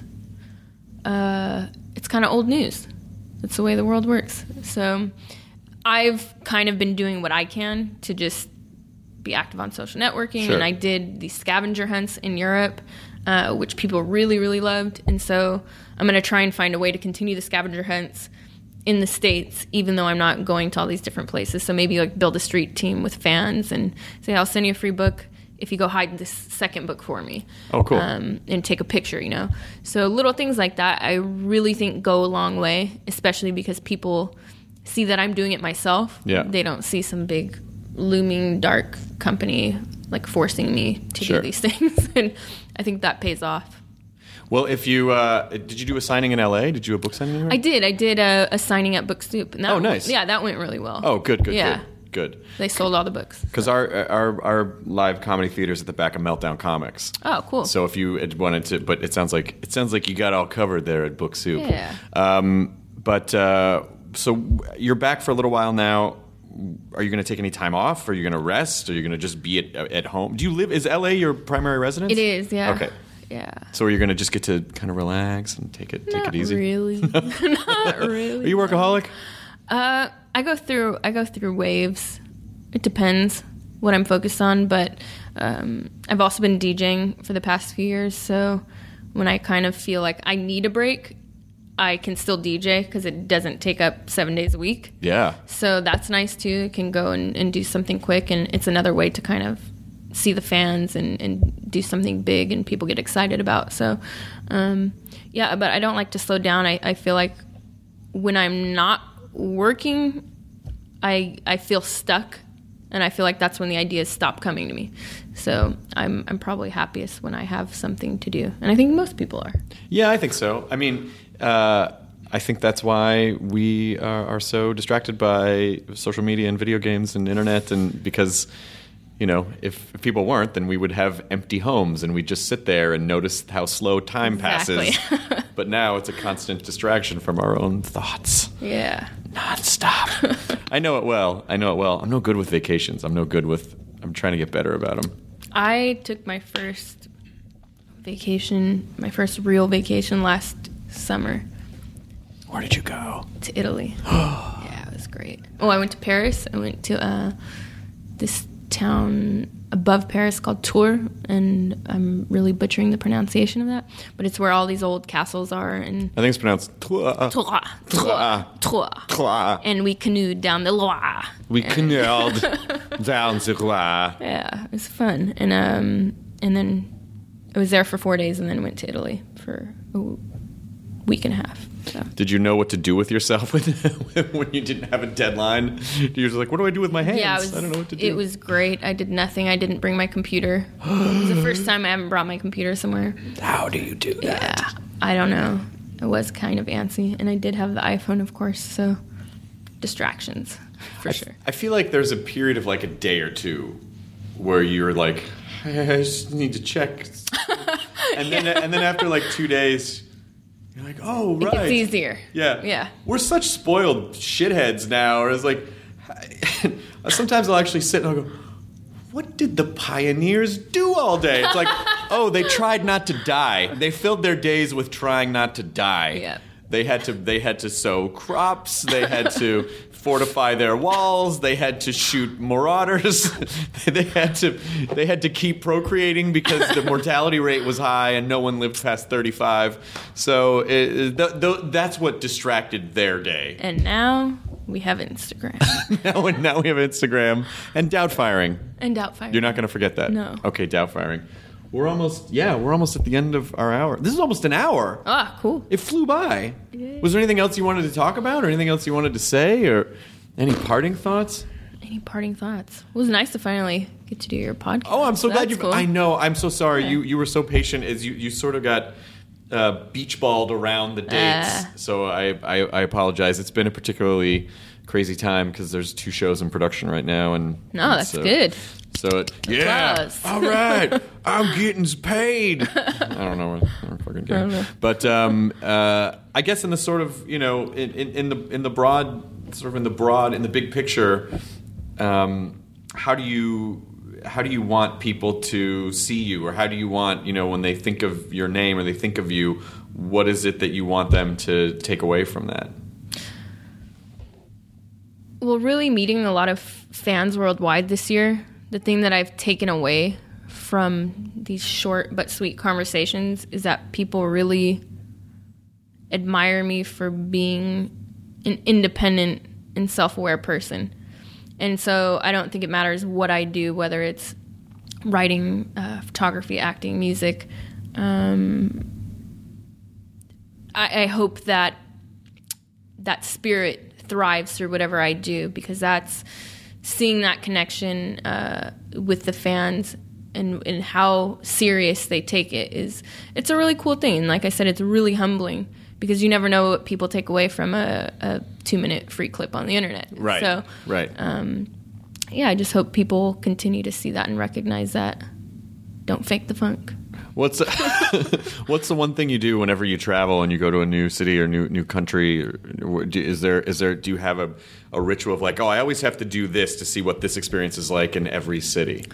uh, it's kind of old news. That's the way the world works. So I've kind of been doing what I can to just be active on social networking, Sure. and I did these scavenger hunts in Europe, uh, which people really, really loved. And so I'm going to try and find a way to continue the scavenger hunts in the States, even though I'm not going to all these different places. So maybe like build a street team with fans and say, I'll send you a free book if you go hide this second book for me. Oh, cool. Um, and take a picture, you know. So little things like that I really think go a long way, especially because people see that I'm doing it myself. Yeah. They don't see some big looming dark company like forcing me to Sure. do these things. And I think that pays off. Well, if you uh, did you do a signing in L A? Did you do a book signing? I did. I did a, a signing at Book Soup. And that, Oh, nice. Yeah, that went really well. Oh, good, good, Yeah. good, good. They sold all the books. Because our, our our live comedy theater is at the back of Meltdown Comics. Oh, cool. So if you had wanted to, but it sounds like it sounds like you got all covered there at Book Soup. Yeah. Um, but uh, so you're back for a little while now. Are you going to take any time off? Are you going to rest? Are you going to just be at at home? Do you live? Is L A your primary residence? It is, yeah. Okay. Yeah. So are you going to just get to kind of relax and take it take Not it easy? really. Not really. Are you a workaholic? Uh, I go through I go through waves. It depends what I'm focused on, but um, I've also been DJing for the past few years. So when I kind of feel like I need a break, I can still D J because it doesn't take up seven days a week. Yeah. So that's nice too. Can go and, and do something quick, and it's another way to kind of see the fans and, and do something big and people get excited about. So, um, yeah, but I don't like to slow down. I, I feel like when I'm not working, I I feel stuck, and I feel like that's when the ideas stop coming to me. So I'm I'm probably happiest when I have something to do, and I think most people are. Yeah, I think so. I mean, uh, I think that's why we are, are so distracted by social media and video games and internet, and because, you know, if, if people weren't, then we would have empty homes and we'd just sit there and notice how slow time Exactly. passes. But now it's a constant distraction from our own thoughts. Yeah. Nonstop. I know it well. I know it well. I'm no good with vacations. I'm no good with, I'm trying to get better about them. I took my first vacation, my first real vacation last summer Where did you go? to Italy. Yeah, it was great. Oh, I went to Paris. I went to uh, this town above Paris called Tours, and I'm really butchering the pronunciation of that, but it's where all these old castles are. And I think it's pronounced Tours. Tours, Tours, Tours. Tours. And we canoed down the Loire. We canoed down the Loire. Yeah, it was fun. And um, and then I was there for four days, and then went to Italy for a week and a half. So. Did you know what to do with yourself when, when you didn't have a deadline? You're just like, what do I do with my hands? Yeah, it was, I don't know what to do. It was great. I did nothing. I didn't bring my computer. It was the first time I haven't brought my computer somewhere. How do you do that? Yeah, I don't know. I was kind of antsy, and I did have the iPhone, of course, so distractions, for I, sure. I feel like there's a period of like a day or two where you're like, I just need to check. And then and then after like two days, you're like, oh, right. It gets easier. Yeah. Yeah. We're such spoiled shitheads now. Or it's like, sometimes I'll actually sit and I'll go, what did the pioneers do all day? It's like, oh, they tried not to die. They filled their days with trying not to die. Yeah. They had to they had to sow crops. They had to fortify their walls. They had to shoot marauders. they had to they had to keep procreating because the mortality rate was high and no one lived past thirty-five. So it, th- th- that's what distracted their day. And now we have Instagram. now, now we have Instagram and doubt firing. And Doubtfire. You're not going to forget that. No. Okay, doubt firing. We're almost yeah, we're almost at the end of our hour. This is almost an hour. Ah, cool. It flew by. did. Was there anything else you wanted to talk about, or anything else you wanted to say, or any parting thoughts? Any parting thoughts? It was nice to finally get to do your podcast. Oh, I'm so glad you. That's cool. I know. I'm so sorry. Yeah. You you were so patient as you, you sort of got uh, beach balled around the dates. Uh. So I, I I apologize. It's been a particularly crazy time because there's two shows in production right now, and No, and that's so, good. So it, yeah, Plus. all right, I'm getting paid. I don't know what I'm fucking getting, but um, uh, I guess in the sort of you know in, in, in the in the broad sort of in the broad in the big picture, um, how do you how do you want people to see you, or how do you want you know when they think of your name or they think of you, what is it that you want them to take away from that? Well, really meeting a lot of fans worldwide this year, the thing that I've taken away from these short but sweet conversations is that people really admire me for being an independent and self-aware person. And so I don't think it matters what I do, whether it's writing, uh, photography, acting, music. Um, I, I hope that that spirit thrives through whatever I do, because that's seeing that connection uh, with the fans and, and how serious they take it is it's a really cool thing. And like I said, it's really humbling because you never know what people take away from a, a two minute free clip on the internet. Right. So, right. Um, yeah, I just hope people continue to see that and recognize that. Don't fake the funk. What's what's the one thing you do whenever you travel and you go to a new city or new new country? Is there is there do you have a, a ritual of like, oh, I always have to do this to see what this experience is like in every city?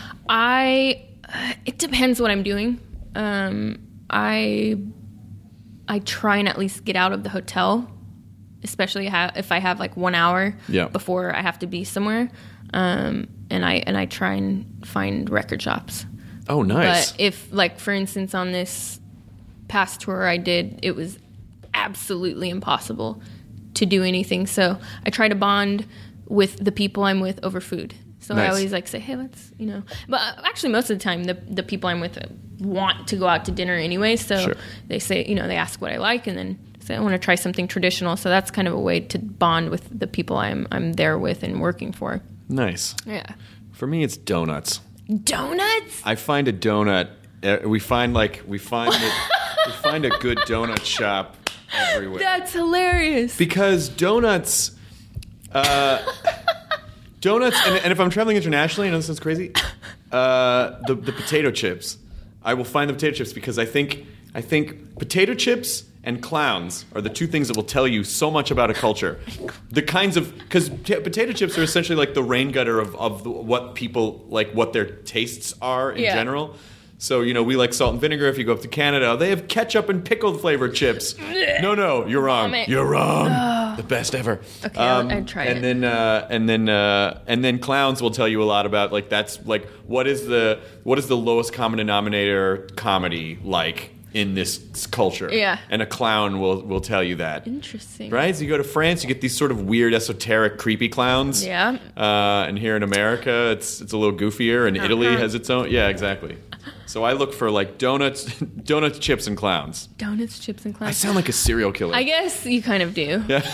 I it depends what I'm doing. Um, I I try and at least get out of the hotel, especially if I have like one hour yeah. before I have to be somewhere. Um, and I and I try and find record shops. Oh, nice. But if, like, for instance, on this past tour I did, it was absolutely impossible to do anything. So I try to bond with the people I'm with over food. So nice. I always, like, say, hey, let's, you know. But actually, most of the time, the the people I'm with want to go out to dinner anyway. So sure. they say, you know, they ask what I like and then say, I want to try something traditional. So that's kind of a way to bond with the people I'm I'm there with and working for. Nice. Yeah. For me, it's donuts. Donuts? I find a donut. Uh, we find like we find that we find a good donut shop everywhere. That's hilarious. Because donuts, uh, donuts, and, and if I'm traveling internationally, I know this sounds crazy. Uh, the the potato chips, I will find the potato chips because I think I think potato chips and clowns are the two things that will tell you so much about a culture. The kinds of, because t- potato chips are essentially like the rain gutter of, of the, what people, like what their tastes are in yeah. general. So, you know, we like salt and vinegar. If you go up to Canada, they have ketchup and pickle flavored chips. No, no, you're wrong. Vomit. You're wrong. The best ever. Okay, um, I'd try and it. Then, uh, and then, uh, and then clowns will tell you a lot about, like, that's like, what is the, what is the lowest common denominator comedy like in this culture? Yeah. And a clown will will tell you that. Interesting. Right? So you go to France, you get these sort of weird, esoteric, creepy clowns. Yeah. Uh, and here in America, it's it's a little goofier, and uh-huh. Italy has its own. Yeah, exactly. So I look for like donuts, donuts, chips, and clowns. Donuts, chips, and clowns. I sound like a serial killer. I guess you kind of do. Yeah.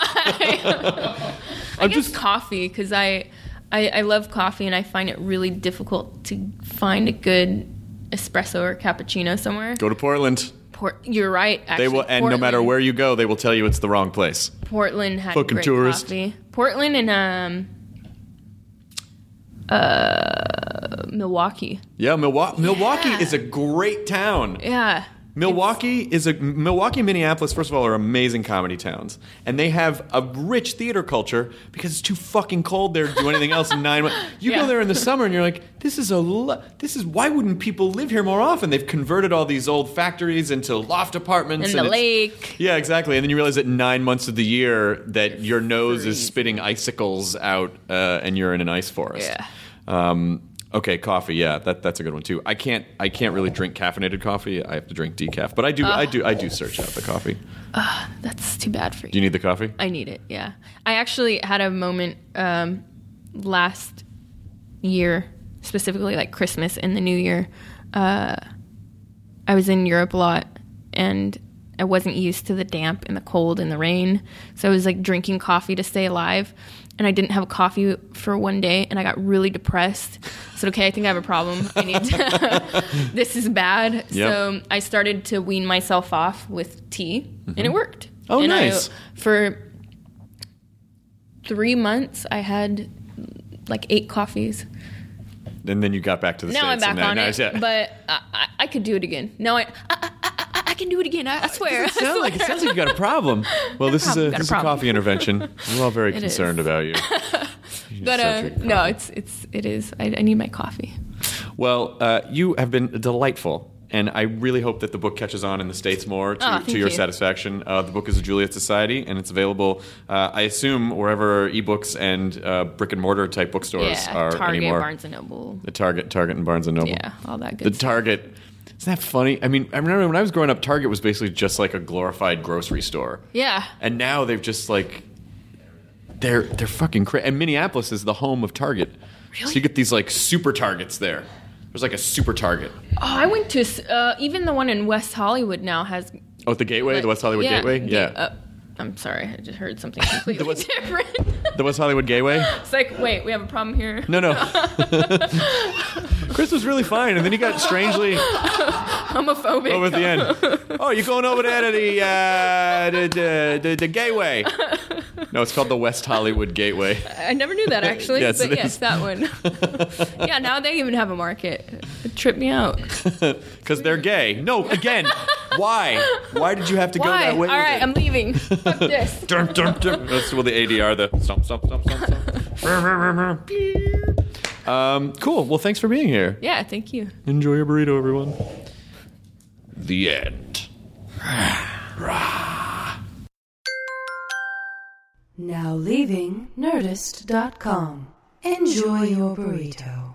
I, I guess just... coffee, because I, I I love coffee, and I find it really difficult to find a good espresso or cappuccino somewhere. Go to Portland. Port, you're right. Actually, they will, and Portland, no matter where you go, they will tell you it's the wrong place. Portland had Fucking great tourist. coffee. Portland and um, uh, Milwaukee. Yeah, Milwaukee. Yeah. Milwaukee is a great town. Yeah. Milwaukee is a Milwaukee and Minneapolis, first of all, are amazing comedy towns, and they have a rich theater culture because it's too fucking cold there to do anything else in nine months. You yeah. go there in the summer and you're like, this is a lo- this is why wouldn't people live here more often? They've converted all these old factories into loft apartments and, and the lake. Yeah, exactly. And then you realize that nine months of the year that your nose is spitting icicles out, uh, and you're in an ice forest. Yeah. Um, Okay, coffee. Yeah, that that's a good one too. I can't I can't really drink caffeinated coffee. I have to drink decaf, but I do uh, I do I do search out the coffee. Uh, that's too bad for you. Do you need the coffee? I need it. Yeah, I actually had a moment um, last year, specifically like Christmas and the New Year. Uh, I was in Europe a lot, and I wasn't used to the damp and the cold and the rain, so I was like drinking coffee to stay alive. And I didn't have a coffee for one day, and I got really depressed. I said, okay, I think I have a problem. I need to this is bad. Yep. So I started to wean myself off with tea, mm-hmm. and it worked. Oh, and nice. I, for three months, I had like eight coffees. and then you got back to the now States. I'm back and then, on now, it, yeah. but I, I, I could do it again. No, I, I, I, I can do it again. I, I swear. It I sounds like, it swear. sounds like you got a problem. Well, this is a, Got a this is a problem. coffee intervention. We're all very It concerned is. about you. You But just uh, have your no, coffee. it's it's it is. I, I need my coffee. Well, uh, you have been delightful. And I really hope that the book catches on in the States more to, Oh, to thank your you. satisfaction. Uh, the book is The Juliet Society, and it's available, uh, I assume, wherever ebooks and uh, brick and mortar type bookstores Yeah, are Target, anymore. Barnes and Noble. The Target, Target, and Barnes and Noble. Yeah, all that good The stuff. Target. Isn't that funny? I mean, I remember when I was growing up, Target was basically just like a glorified grocery store. Yeah. And now they've just like they're they're fucking crazy. And Minneapolis is the home of Target. So you get these like super Targets there. There's like a super Target. Oh, I went to uh, even the one in West Hollywood now has. Oh, the Gateway, like- the West Hollywood yeah, Gateway. ga- Yeah, Uh, I'm sorry, I just heard something completely West- different. the West Hollywood Gateway. It's like, wait, we have a problem here. No, no. Chris was really fine, and then he got strangely Homophobic. over at the end. Oh, you're going over there to the uh, the, the, the the Gateway. No, it's called the West Hollywood Gateway. I never knew that actually. Yes, but it yes, is. that one. Yeah, now they even have a market. It tripped me out. Because they're gay. No, again, why? Why did you have to go Why? that way? All with right, it? I'm leaving. Fuck this. Dum, dum, dum. That's what the A D R, the stomp, stomp, stomp, stomp, stomp. um, cool. Well, thanks for being here. Yeah, thank you. Enjoy your burrito, everyone. The end. Now leaving Nerdist dot com. Enjoy your burrito.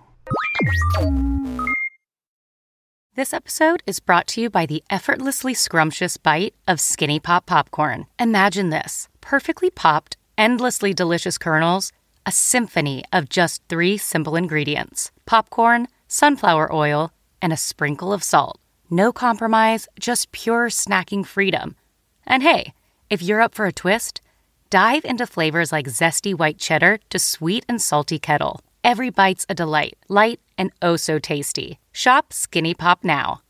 This episode is brought to you by the effortlessly scrumptious bite of Skinny Pop Popcorn. Imagine this. Perfectly popped, endlessly delicious kernels, a symphony of just three simple ingredients. Popcorn, sunflower oil, and a sprinkle of salt. No compromise, just pure snacking freedom. And hey, if you're up for a twist, dive into flavors like zesty white cheddar to sweet and salty kettle. Every bite's a delight, light and oh so tasty. Shop Skinny Pop now.